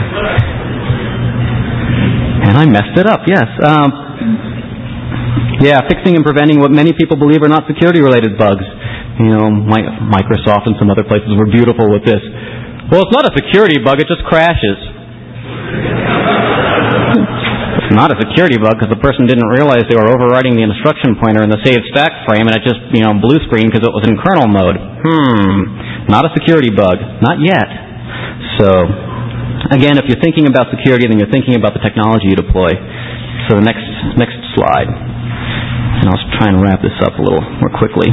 And I messed it up, yes. Um, yeah, fixing and preventing what many people believe are not security-related bugs. You know, my, Microsoft and some other places were beautiful with this. Well, it's not a security bug, it just crashes. It's not a security bug because the person didn't realize they were overriding the instruction pointer in the save stack frame, and it just, you know, blue screen because it was in kernel mode. Hmm, not a security bug. Not yet. So, again, if you're thinking about security, then you're thinking about the technology you deploy. So the next next slide. And I'll try and wrap this up a little more quickly.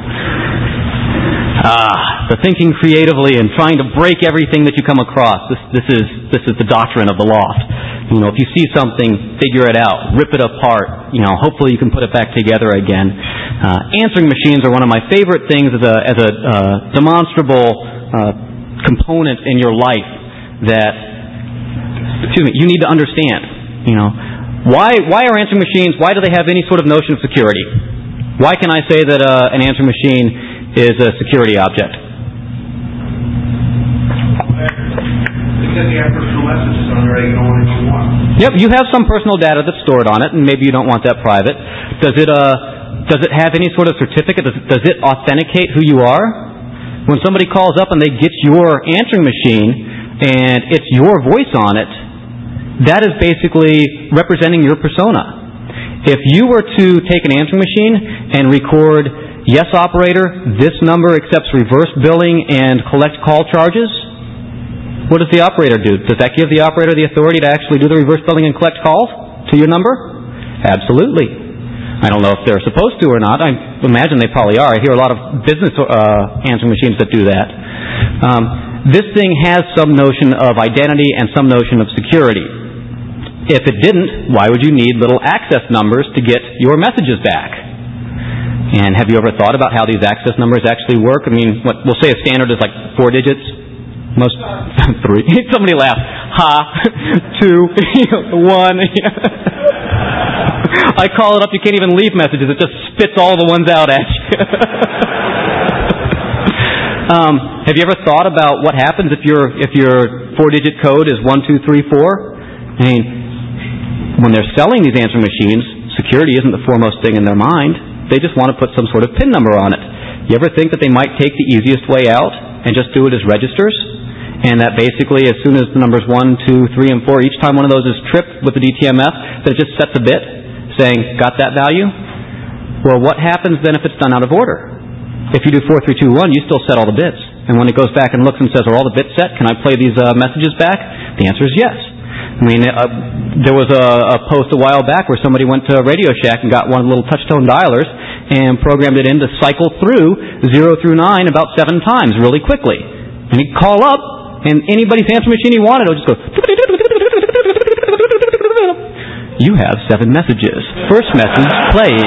Ah, the thinking creatively and trying to break everything that you come across. This this is this is the doctrine of the loft. You know, if you see something, figure it out, rip it apart. You know, hopefully you can put it back together again. Uh, answering machines are one of my favorite things as a as a uh, demonstrable uh, component in your life that, excuse me, you need to understand. You know, why why are answering machines? Why do they have any sort of notion of security? Why can I say that uh, an answering machine is a security object? Because you have personal messages on there, you don't want to go on. Yep, you have some personal data that's stored on it, and maybe you don't want that private. Does it uh, does it have any sort of certificate? Does it, does it authenticate who you are? When somebody calls up and they get your answering machine and it's your voice on it, that is basically representing your persona. If you were to take an answering machine and record, yes, operator, this number accepts reverse billing and collect call charges, what does the operator do? Does that give the operator the authority to actually do the reverse billing and collect calls to your number? Absolutely. I don't know if they're supposed to or not. I imagine they probably are. I hear a lot of business uh, answering machines that do that. Um, this thing has some notion of identity and some notion of security. If it didn't, why would you need little access numbers to get your messages back? And have you ever thought about how these access numbers actually work? I mean, what, we'll say a standard is like four digits. Most three. Somebody laughed. Ha. Two. One. I call it up. You can't even leave messages. It just spits all the ones out at you. um, have you ever thought about what happens if your if your four-digit code is one, two, three, four? I mean, when they're selling these answering machines, security isn't the foremost thing in their mind. They just want to put some sort of PIN number on it. You ever think that they might take the easiest way out and just do it as registers? And that basically as soon as the numbers one, two, three, and four, each time one of those is tripped with the D T M F, that it just sets a bit saying, got that value? Well, what happens then if it's done out of order? If you do four, three, two, one, you still set all the bits. And when it goes back and looks and says, are all the bits set? Can I play these uh, messages back? The answer is yes. I mean, uh, there was a, a post a while back where somebody went to Radio Shack and got one of the little touch-tone dialers and programmed it in to cycle through zero through nine about seven times really quickly. And he'd call up, and anybody's answer machine he wanted, it would just go, you have seven messages. First message playing.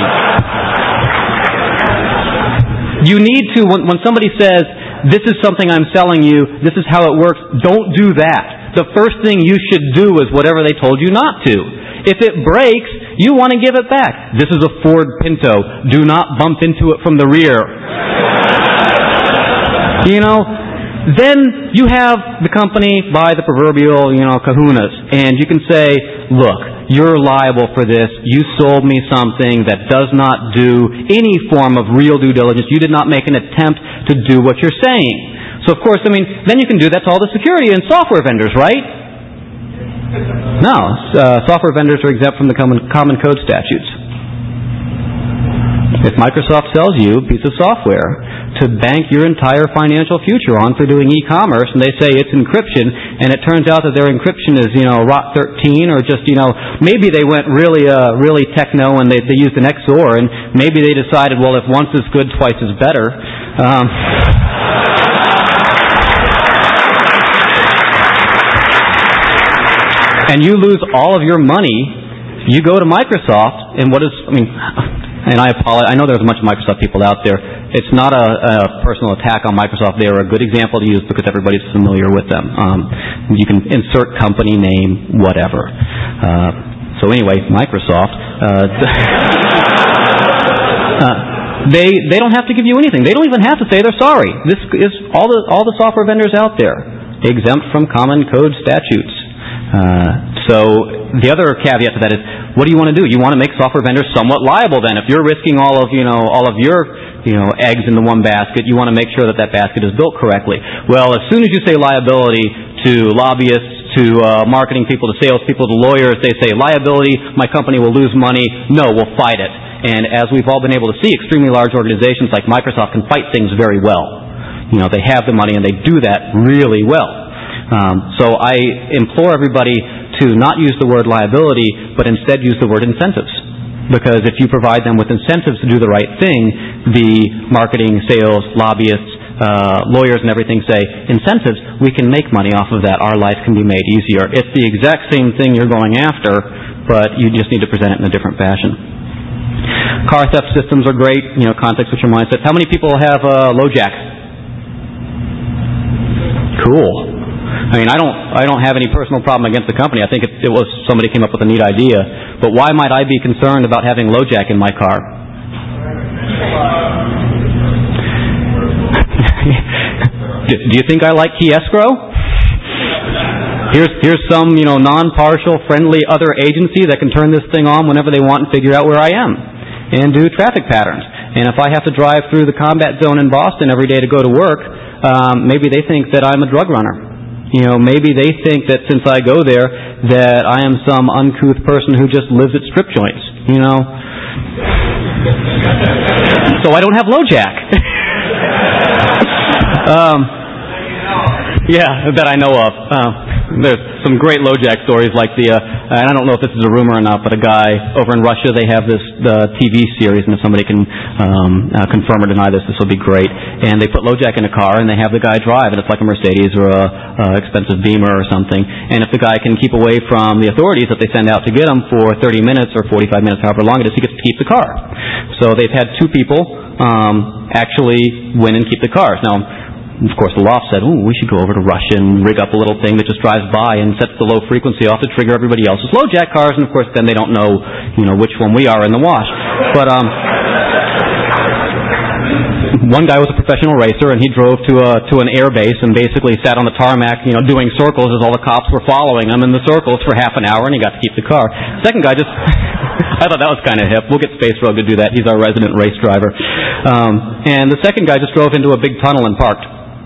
You need to, when, when somebody says, this is something I'm selling you, this is how it works, don't do that. The first thing you should do is whatever they told you not to. If it breaks, you want to give it back. This is a Ford Pinto. Do not bump into it from the rear. You know, then you have the company buy the proverbial, you know, kahunas. And you can say, look, you're liable for this. You sold me something that does not do any form of real due diligence. You did not make an attempt to do what you're saying. So, of course, I mean, then you can do that to all the security and software vendors, right? No. Uh, software vendors are exempt from the common, common code statutes. If Microsoft sells you a piece of software to bank your entire financial future on for doing e-commerce, and they say it's encryption, and it turns out that their encryption is, you know, R O T thirteen, or just, you know, maybe they went really, uh, really techno and they, they used an X O R, and maybe they decided, well, if once is good, twice is better. Um, and you lose all of your money. You go to Microsoft, and what is, I mean, and I apologize, I know there's a bunch of Microsoft people out there. It's not a, a personal attack on Microsoft. They are a good example to use because everybody's familiar with them. Um, you can insert company name, whatever. Uh, so anyway, Microsoft, uh, uh, they they don't have to give you anything. They don't even have to say they're sorry. This is all the all the software vendors out there, exempt from common code statutes. Uh, so the other caveat to that is, what do you want to do? You want to make software vendors somewhat liable. Then, if you're risking all of you know all of your you know eggs in the one basket, you want to make sure that that basket is built correctly. Well, as soon as you say liability to lobbyists, to uh, marketing people, to salespeople, to lawyers, they say liability. My company will lose money. No, we'll fight it. And as we've all been able to see, extremely large organizations like Microsoft can fight things very well. You know, they have the money and they do that really well. Um, so I implore everybody to not use the word liability, but instead use the word incentives. Because if you provide them with incentives to do the right thing, the marketing, sales, lobbyists, uh, lawyers and everything say, incentives, we can make money off of that. Our life can be made easier. It's the exact same thing you're going after, but you just need to present it in a different fashion. Car theft systems are great, you know, context switcher mindsets. How many people have uh, LoJack? Cool. I mean, I don't, I don't have any personal problem against the company. I think it, it was somebody came up with a neat idea. But why might I be concerned about having LoJack in my car? do, do you think I like key escrow? Here's, here's some, you know, non-partial, friendly other agency that can turn this thing on whenever they want and figure out where I am and do traffic patterns. And if I have to drive through the combat zone in Boston every day to go to work, um, maybe they think that I'm a drug runner. You know, maybe they think that since I go there that I am some uncouth person who just lives at strip joints, you know. So I don't have LoJack. um, yeah, that I know of. Uh, there's some great LoJack stories like the, uh, and I don't know if this is a rumor or not, but a guy over in Russia, they have this the T V series, and if somebody can um, uh, confirm or deny this, this will be great. And they put LoJack in a car, and they have the guy drive, and it's like a Mercedes or a, a expensive Beamer or something. And if the guy can keep away from the authorities that they send out to get him for thirty minutes or forty-five minutes, however long it is, he gets to keep the car. So they've had two people um, actually win and keep the cars. Now, of course, the loft said, ooh, we should go over to Russia and rig up a little thing that just drives by and sets the low frequency off to trigger everybody else's LoJack cars. And, of course, then they don't know, you know, which one we are in the wash. But um, one guy was a professional racer, and he drove to a, to an air base and basically sat on the tarmac, you know, doing circles as all the cops were following him in the circles for half an hour, and he got to keep the car. Second guy just... I thought that was kind of hip. We'll get Space Rogue to do that. He's our resident race driver. Um, and the second guy just drove into a big tunnel and parked.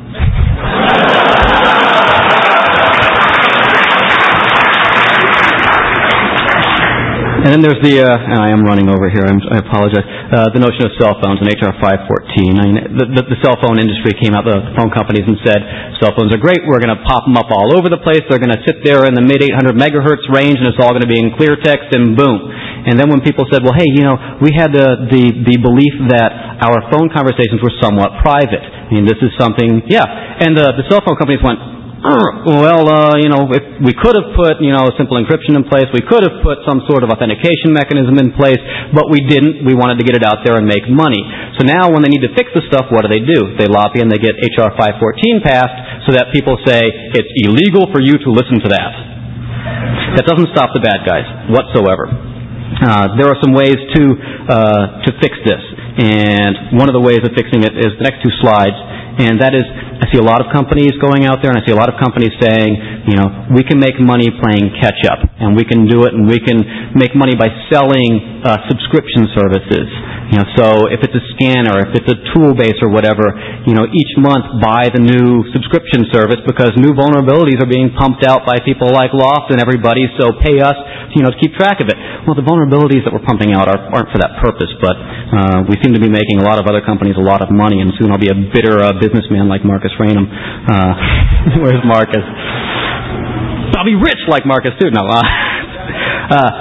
And then there's the, uh, and I am running over here, I'm, I apologize, uh, the notion of cell phones in H R five fourteen. I mean, the, the, the cell phone industry came out, the phone companies, and said, cell phones are great, we're going to pop them up all over the place, they're going to sit there in the mid eight hundred megahertz range, and it's all going to be in clear text, and boom. And then when people said, well, hey, you know, we had the, the, the belief that our phone conversations were somewhat private. I mean, this is something, yeah. And the, the cell phone companies went, well, uh, you know, if we could have put, you know, simple encryption in place, we could have put some sort of authentication mechanism in place, but we didn't. We wanted to get it out there and make money. So now when they need to fix the stuff, what do they do? They lobby and they get H R five fourteen passed so that people say it's illegal for you to listen to that. That doesn't stop the bad guys whatsoever. Uh, there are some ways to uh, to fix this, and one of the ways of fixing it is the next two slides, and that is, I see a lot of companies going out there, and I see a lot of companies saying, you know, we can make money playing catch-up, and we can do it, and we can make money by selling uh, subscription services. You know, so if it's a scanner, if it's a tool base or whatever, you know, each month buy the new subscription service because new vulnerabilities are being pumped out by people like Loft and everybody, so pay us, you know, to keep track of it. Well, the vulnerabilities that we're pumping out are, aren't for that purpose, but uh, we seem to be making a lot of other companies a lot of money, and soon I'll be a bitter uh, businessman like Marcus Rainham. Uh, where's Marcus? I'll be rich like Marcus too. No. Uh, uh,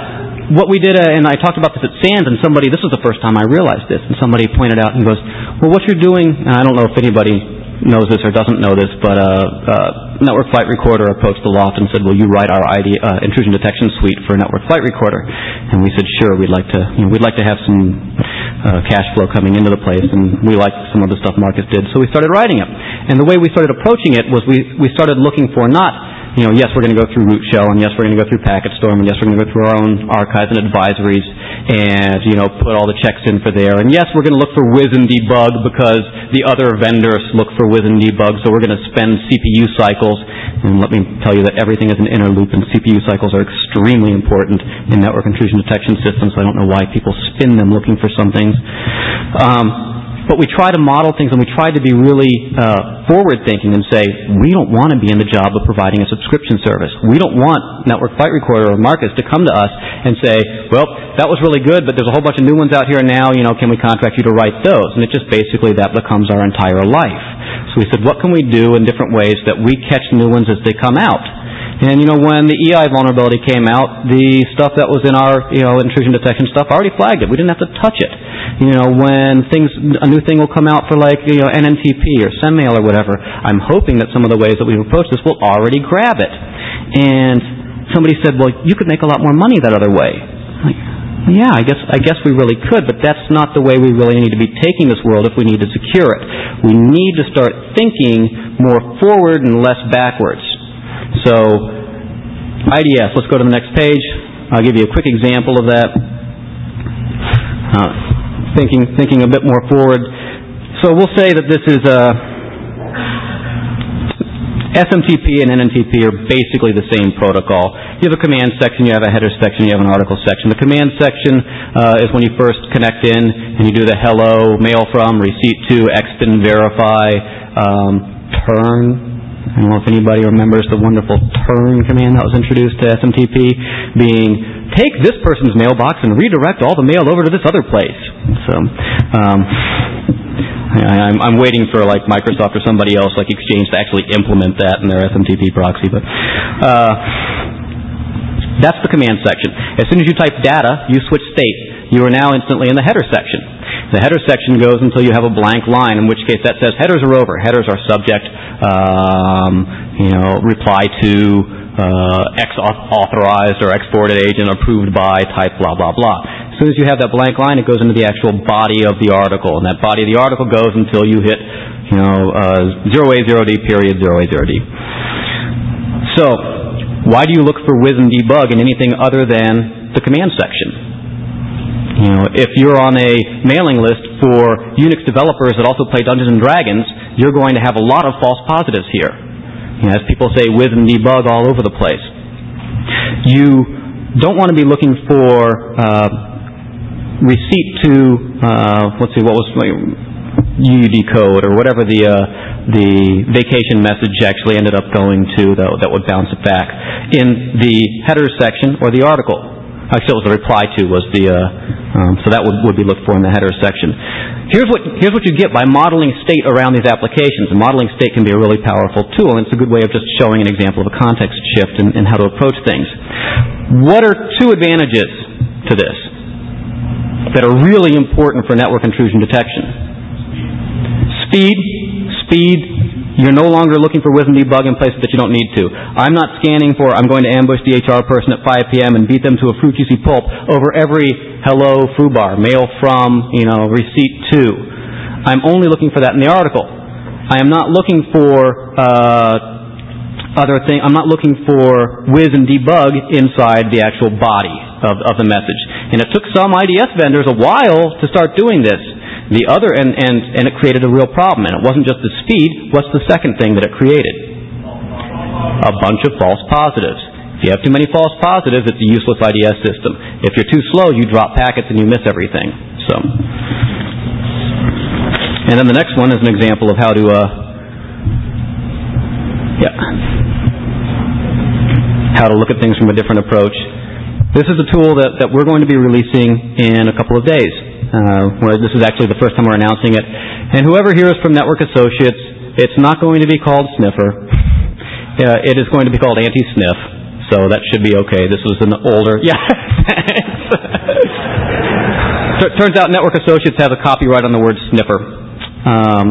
what we did, uh, and I talked about this at SANS, and somebody, this was the first time I realized this, and somebody pointed out and goes, well, what you're doing, and I don't know if anybody knows this or doesn't know this, but uh, uh, Network Flight Recorder approached the loft and said, will you write our I D, uh, intrusion detection suite for Network Flight Recorder? And we said, sure, we'd like to, you know, we'd like to have some uh, cash flow coming into the place, and we liked some of the stuff Marcus did, so we started writing it. And the way we started approaching it was we, we started looking for not, you know, yes, we're going to go through root shell, and yes, we're going to go through packet storm, and yes, we're going to go through our own archives and advisories, and, you know, put all the checks in for there. And yes, we're going to look for whiz and debug because the other vendors look for whiz and debug, so we're going to spend C P U cycles. And let me tell you that everything is an inner loop, and C P U cycles are extremely important in network intrusion detection systems, so I don't know why people spin them looking for some things. Um, But we try to model things, and we try to be really uh, forward-thinking and say, we don't want to be in the job of providing a subscription service. We don't want Network Flight Recorder or Marcus to come to us and say, well, that was really good, but there's a whole bunch of new ones out here now, you know, can we contract you to write those? And it just basically, that becomes our entire life. So we said, what can we do in different ways that we catch new ones as they come out? And, you know, when the E I vulnerability came out, the stuff that was in our, you know, intrusion detection stuff already flagged it. We didn't have to touch it. You know, when things, a new thing will come out for, like, you know, N N T P or SendMail or whatever, I'm hoping that some of the ways that we've approached this will already grab it. And somebody said, well, you could make a lot more money that other way. Like, yeah, I guess I guess we really could, but that's not the way we really need to be taking this world if we need to secure it. We need to start thinking more forward and less backwards. So, I D S, let's go to the next page. I'll give you a quick example of that. Uh, thinking thinking a bit more forward. So we'll say that this is a S M T P and N N T P are basically the same protocol. You have a command section, you have a header section, you have an article section. The command section uh, is when you first connect in and you do the hello, mail from, receipt to, expin, verify, um, turn. I don't know if anybody remembers the wonderful turn command that was introduced to S M T P, being take this person's mailbox and redirect all the mail over to this other place. So, um, I, I'm, I'm waiting for like Microsoft or somebody else like Exchange to actually implement that in their S M T P proxy. But uh, that's the command section. As soon as you type data, you switch state. You are now instantly in the header section. The header section goes until you have a blank line, in which case that says headers are over. Headers are subject, um, you know, reply to, uh, X authorized or exported agent approved by type blah, blah, blah. As soon as you have that blank line, it goes into the actual body of the article. And that body of the article goes until you hit, you know, uh, zero A zero D period zero A zero D. So, why do you look for whiz and debug in anything other than the command section? You know, if you're on a mailing list for Unix developers that also play Dungeons and Dragons, you're going to have a lot of false positives here. You know, as people say, whiz and debug all over the place. You don't want to be looking for uh, receipt to, uh, let's see, what was U U D code or whatever the uh, the vacation message actually ended up going to, though, that would bounce it back in the header section or the article. Actually, it was the reply to was the, uh, um, so that would, would be looked for in the header section. Here's what, here's what you get by modeling state around these applications. And modeling state can be a really powerful tool, and it's a good way of just showing an example of a context shift and, and how to approach things. What are two advantages to this that are really important for network intrusion detection? Speed. Speed. You're no longer looking for whiz and debug in places that you don't need to. I'm not scanning for, I'm going to ambush the H R person at five p.m. and beat them to a fruit juicy pulp over every hello foobar, mail from, you know, receipt to. I'm only looking for that in the article. I am not looking for uh, other thing. I'm not looking for whiz and debug inside the actual body of, of the message. And it took some I D S vendors a while to start doing this. The other, and, and, and it created a real problem. And it wasn't just the speed. What's the second thing that it created? A bunch of false positives. If you have too many false positives, it's a useless I D S system. If you're too slow, you drop packets and you miss everything. So, and then the next one is an example of how to, uh, yeah, how to look at things from a different approach. This is a tool that, that we're going to be releasing in a couple of days. Uh, where this is actually the first time we're announcing it. And whoever hears from Network Associates, it's not going to be called Sniffer. Uh, it is going to be called Anti-Sniff. So that should be okay. This was an older... Yeah. T- turns out Network Associates has a copyright on the word sniffer. Um,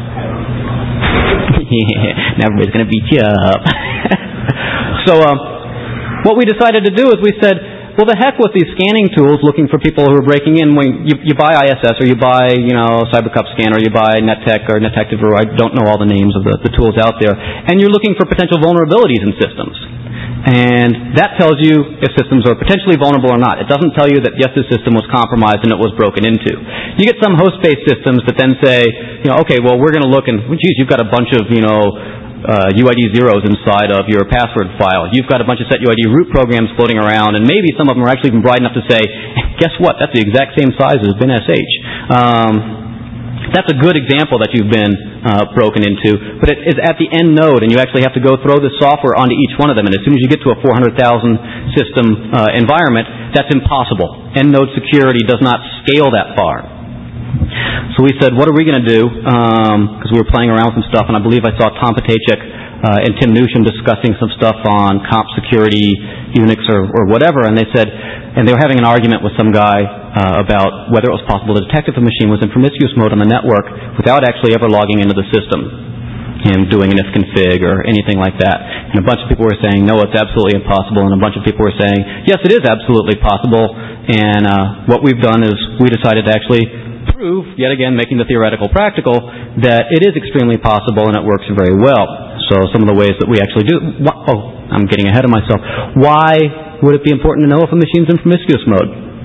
now everybody's going to beat you up. So um, what we decided to do is we said, well, the heck with these scanning tools looking for people who are breaking in. When you, you buy I S S or you buy, you know, CyberCup Scan or you buy NetTech or Netective, or I don't know all the names of the, the tools out there, and you're looking for potential vulnerabilities in systems. And that tells you if systems are potentially vulnerable or not. It doesn't tell you that, yes, this system was compromised and it was broken into. You get some host-based systems that then say, you know, okay, well, we're going to look and, well, geez, you've got a bunch of, you know, Uh, U I D zeros inside of your password file. You've got a bunch of set U I D root programs floating around, and maybe some of them are actually even bright enough to say, guess what, that's the exact same size as bin S H. Um, that's a good example that you've been uh, broken into, but it is at the end node, and you actually have to go throw the software onto each one of them, and as soon as you get to a four hundred thousand system uh, environment, that's impossible. End node security does not scale that far. So we said, what are we going to do? Because um, we were playing around with some stuff, and I believe I saw Tom Patachek uh, and Tim Newsham discussing some stuff on comp security, Unix, or, or whatever, and they said, and they were having an argument with some guy uh, about whether it was possible to detect if a machine was in promiscuous mode on the network without actually ever logging into the system and doing an ifconfig or anything like that. And a bunch of people were saying, no, it's absolutely impossible, and a bunch of people were saying, yes, it is absolutely possible, and uh, what we've done is we decided to actually prove, yet again making the theoretical practical, that it is extremely possible and it works very well. So some of the ways that we actually do, oh, I'm getting ahead of myself. Why would it be important to know if a machine's in promiscuous mode?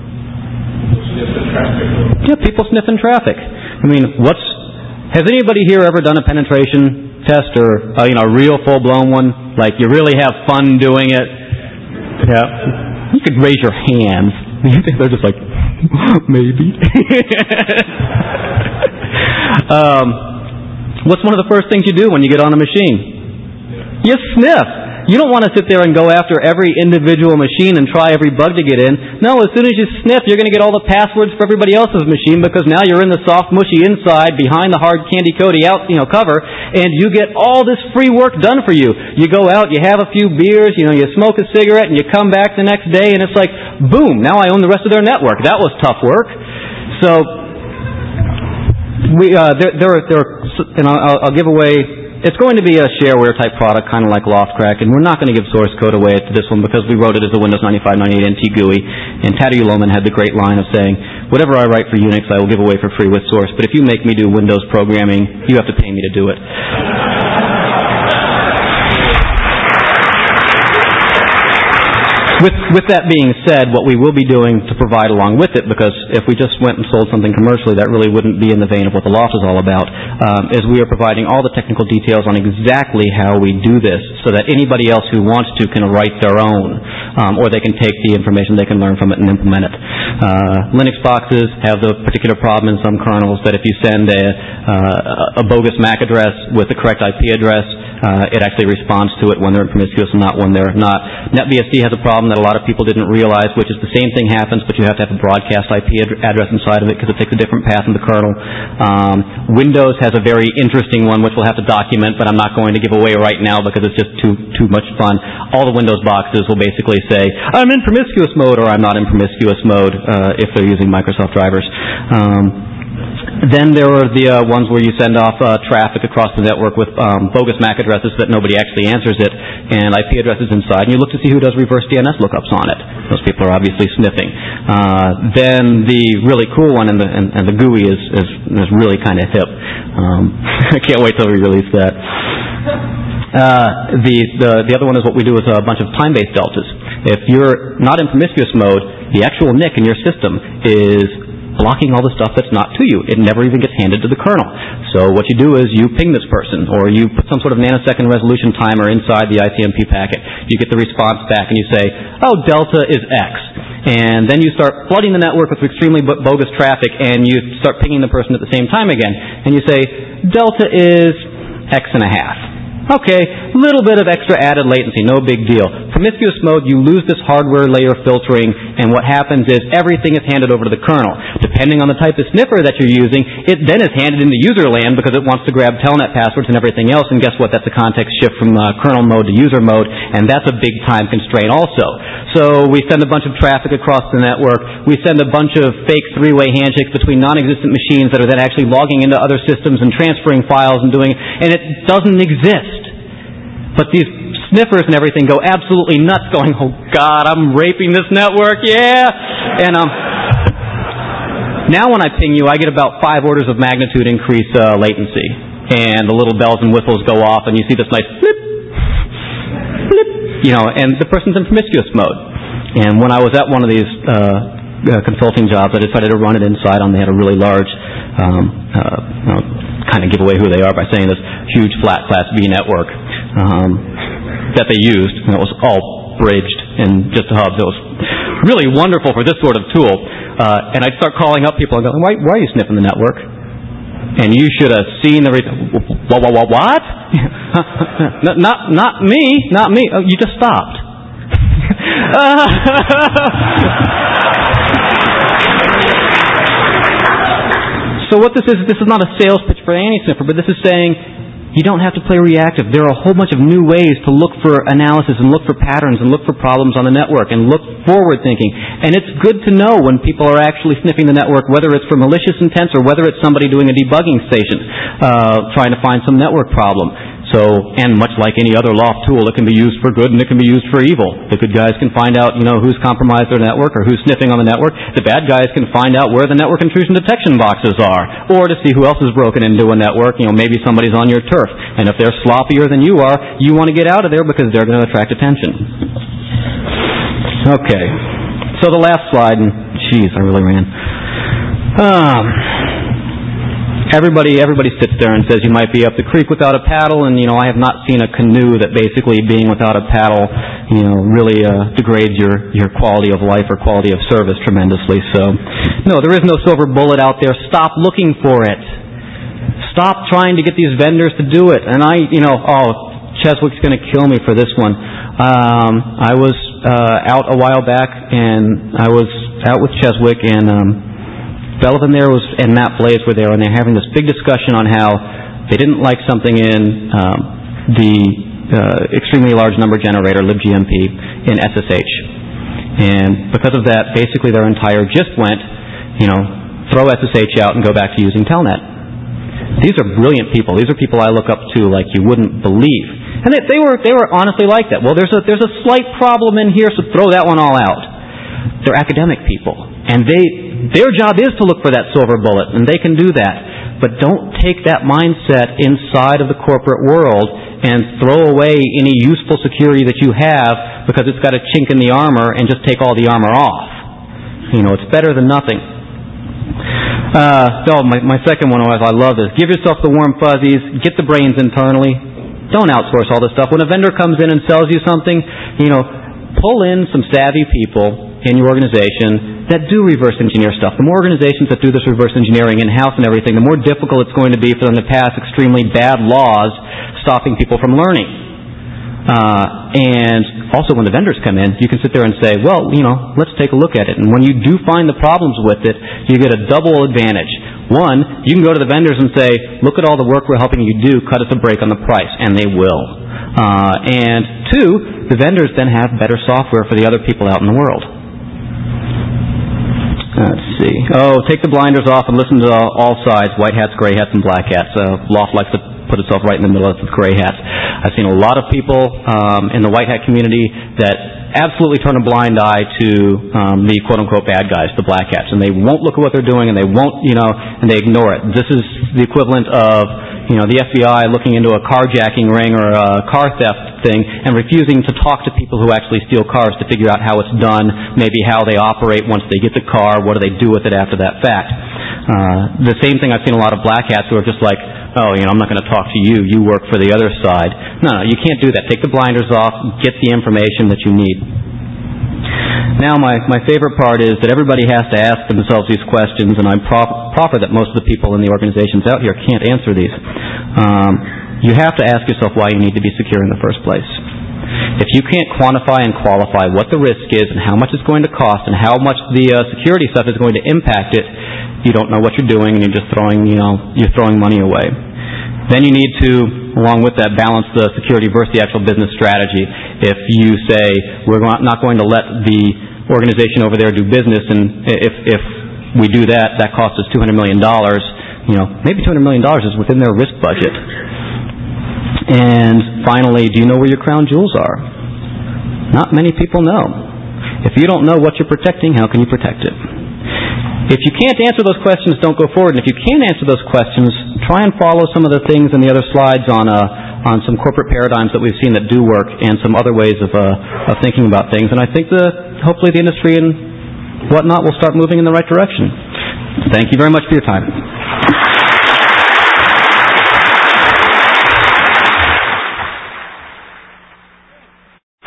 Yeah, people sniffing traffic. I mean, what's, has anybody here ever done a penetration test or, uh, you know, a real full-blown one? Like you really have fun doing it? Yeah. You could raise your hands. They're just like, maybe. um, what's one of the first things you do when you get on a machine? You sniff. You don't want to sit there and go after every individual machine and try every bug to get in. No, as soon as you sniff, you're going to get all the passwords for everybody else's machine, because now you're in the soft, mushy inside behind the hard candy coaty out, you know, cover, and you get all this free work done for you. You go out, you have a few beers, you know, you smoke a cigarette, and you come back the next day, and it's like, boom, now I own the rest of their network. That was tough work. So we uh, there there are, there are, and I'll, I'll give away. It's going to be a shareware type product, kind of like LoftCrack, and we're not going to give source code away to this one because we wrote it as a Windows ninety-five ninety-eight N T G U I, and Tadeu Lohman had the great line of saying, whatever I write for Unix I will give away for free with source, but if you make me do Windows programming, you have to pay me to do it. With, with that being said, what we will be doing to provide along with it, because if we just went and sold something commercially, that really wouldn't be in the vein of what the Loft is all about, um, is we are providing all the technical details on exactly how we do this, so that anybody else who wants to can write their own, um, or they can take the information, they can learn from it and implement it. Uh, Linux boxes have the particular problem in some kernels that if you send a, uh, a bogus M A C address with the correct I P address, uh, it actually responds to it when they're in promiscuous and not when they're not. NetBSD has a problem that a lot of people didn't realize, which is the same thing happens, but you have to have a broadcast I P ad- address inside of it because it takes a different path in the kernel. Um, Windows has a very interesting one, which we'll have to document, but I'm not going to give away right now because it's just too too much fun. All the Windows boxes will basically say, I'm in promiscuous mode or I'm not in promiscuous mode uh, if they're using Microsoft drivers. Um, Then there are the uh, ones where you send off uh, traffic across the network with um, bogus M A C addresses that nobody actually answers it, and I P addresses inside, and you look to see who does reverse D N S lookups on it. Those people are obviously sniffing. Uh, then the really cool one, and the, and, and the G U I is, is, is really kind of hip. Um, I can't wait till we release that. Uh, the, the, the other one is what we do with a bunch of time-based deltas. If you're not in promiscuous mode, the actual N I C in your system is blocking all the stuff that's not to you. It never even gets handed to the kernel. So what you do is you ping this person, or you put some sort of nanosecond resolution timer inside the I C M P packet. You get the response back and you say, oh, delta is X. And then you start flooding the network with extremely bogus traffic, and you start pinging the person at the same time again. And you say, delta is X and a half. Okay, little bit of extra added latency, no big deal. promiscuous mode, you lose this hardware layer filtering, and what happens is everything is handed over to the kernel. Depending on the type of sniffer that you're using, it then is handed into user land because it wants to grab telnet passwords and everything else, and guess what? That's a context shift from uh, kernel mode to user mode, and that's a big time constraint also. So we send a bunch of traffic across the network. We send a bunch of fake three-way handshakes between non-existent machines that are then actually logging into other systems and transferring files and doing it, and it doesn't exist. But these sniffers and everything go absolutely nuts going, oh God, I'm raping this network, yeah! And um, now when I ping you, I get about five orders of magnitude increase uh, latency. And the little bells and whistles go off, and you see this nice flip, flip, you know, and the person's in promiscuous mode. And when I was at one of these uh, uh, consulting jobs, I decided to run it inside on, they had a really large, um, uh, you know, kind of give away who they are by saying this huge flat class B network um, that they used, and it was all bridged and just hubs. It was really wonderful for this sort of tool. Uh, and I'd start calling up people and go, why, why are you sniffing the network? And you should have seen the re- what? What? What? what? not, not me, not me. Oh, you just stopped. So what this is, this is not a sales pitch for any sniffer, but this is saying you don't have to play reactive. There are a whole bunch of new ways to look for analysis and look for patterns and look for problems on the network and look forward thinking. And it's good to know when people are actually sniffing the network, whether it's for malicious intents or whether it's somebody doing a debugging station, uh, trying to find some network problem. So, and much like any other loft tool, it can be used for good and it can be used for evil. The good guys can find out, you know, who's compromised their network or who's sniffing on the network. The bad guys can find out where the network intrusion detection boxes are, or to see who else is broken into a network. You know, maybe somebody's on your turf, and if they're sloppier than you are, you want to get out of there because they're going to attract attention. Okay, so the last slide, and geez, I really ran. Um... Everybody, everybody sits there and says you might be up the creek without a paddle, and you know I have not seen a canoe that basically being without a paddle, you know, really uh, degrades your your quality of life or quality of service tremendously. So, no, there is no silver bullet out there. Stop looking for it. Stop trying to get these vendors to do it. And I, you know, oh, Cheswick's going to kill me for this one. Um, I was uh, out a while back, and I was out with Cheswick and. Um, Belvin there was, and Matt Blaze were there, and they're having this big discussion on how they didn't like something in um, the uh, extremely large number generator, libgmp, in S S H. And because of that, basically their entire gist went, you know, throw S S H out and go back to using Telnet. These are brilliant people. These are people I look up to like you wouldn't believe. And they, they were they were honestly like that. Well, there's a there's a slight problem in here, so throw that one all out. They're academic people, and they their job is to look for that silver bullet, and they can do that. But don't take that mindset inside of the corporate world and throw away any useful security that you have because it's got a chink in the armor and just take all the armor off. You know, it's better than nothing. Uh, so my, my second one was, I love this. Give yourself the warm fuzzies. Get the brains internally. Don't outsource all this stuff. When a vendor comes in and sells you something, you know, pull in some savvy people in your organization that do reverse engineer stuff. The more organizations that do this reverse engineering in-house and everything, the more difficult it's going to be for them to pass extremely bad laws stopping people from learning. Uh, and also when the vendors come in, you can sit there and say, well, you know, let's take a look at it. And when you do find the problems with it, you get a double advantage. One, you can go to the vendors and say, look at all the work we're helping you do, cut us a break on the price, and they will. Uh, and two, the vendors then have better software for the other people out in the world. Let's see. Oh, take the blinders off and listen to all sides, white hats, gray hats, and black hats. Uh, Loft likes to put itself right in the middle of the gray hats. I've seen a lot of people um, in the white hat community that absolutely turn a blind eye to um, the quote-unquote bad guys, the black hats, and they won't look at what they're doing, and they won't, you know, and they ignore it. This is the equivalent of, you know, the F B I looking into a carjacking ring or a car theft thing and refusing to talk to people who actually steal cars to figure out how it's done, maybe how they operate once they get the car, what do they do with it after that fact. Uh, the same thing I've seen a lot of black hats who are just like, oh, you know, I'm not going to talk to you, you work for the other side. No, no, you can't do that. Take the blinders off, get the information that you need. Now my, my favorite part is that everybody has to ask themselves these questions, and I prof- proffer that most of the people in the organizations out here can't answer these. Um, you have to ask yourself why you need to be secure in the first place. If you can't quantify and qualify what the risk is and how much it's going to cost and how much the uh, security stuff is going to impact it, you don't know what you're doing, and you're just throwing, you know, you're throwing money away. Then you need to, along with that, balance the security versus the actual business strategy. If you say, we're not going to let the organization over there do business, and if, if we do that, that costs us two hundred million dollars, you know, maybe two hundred million dollars is within their risk budget. And finally, do you know where your crown jewels are? Not many people know. If you don't know what you're protecting, how can you protect it? If you can't answer those questions, don't go forward. And if you can answer those questions, try and follow some of the things in the other slides on uh, on some corporate paradigms that we've seen that do work and some other ways of uh, of thinking about things. And I think the hopefully the industry and whatnot will start moving in the right direction. Thank you very much for your time.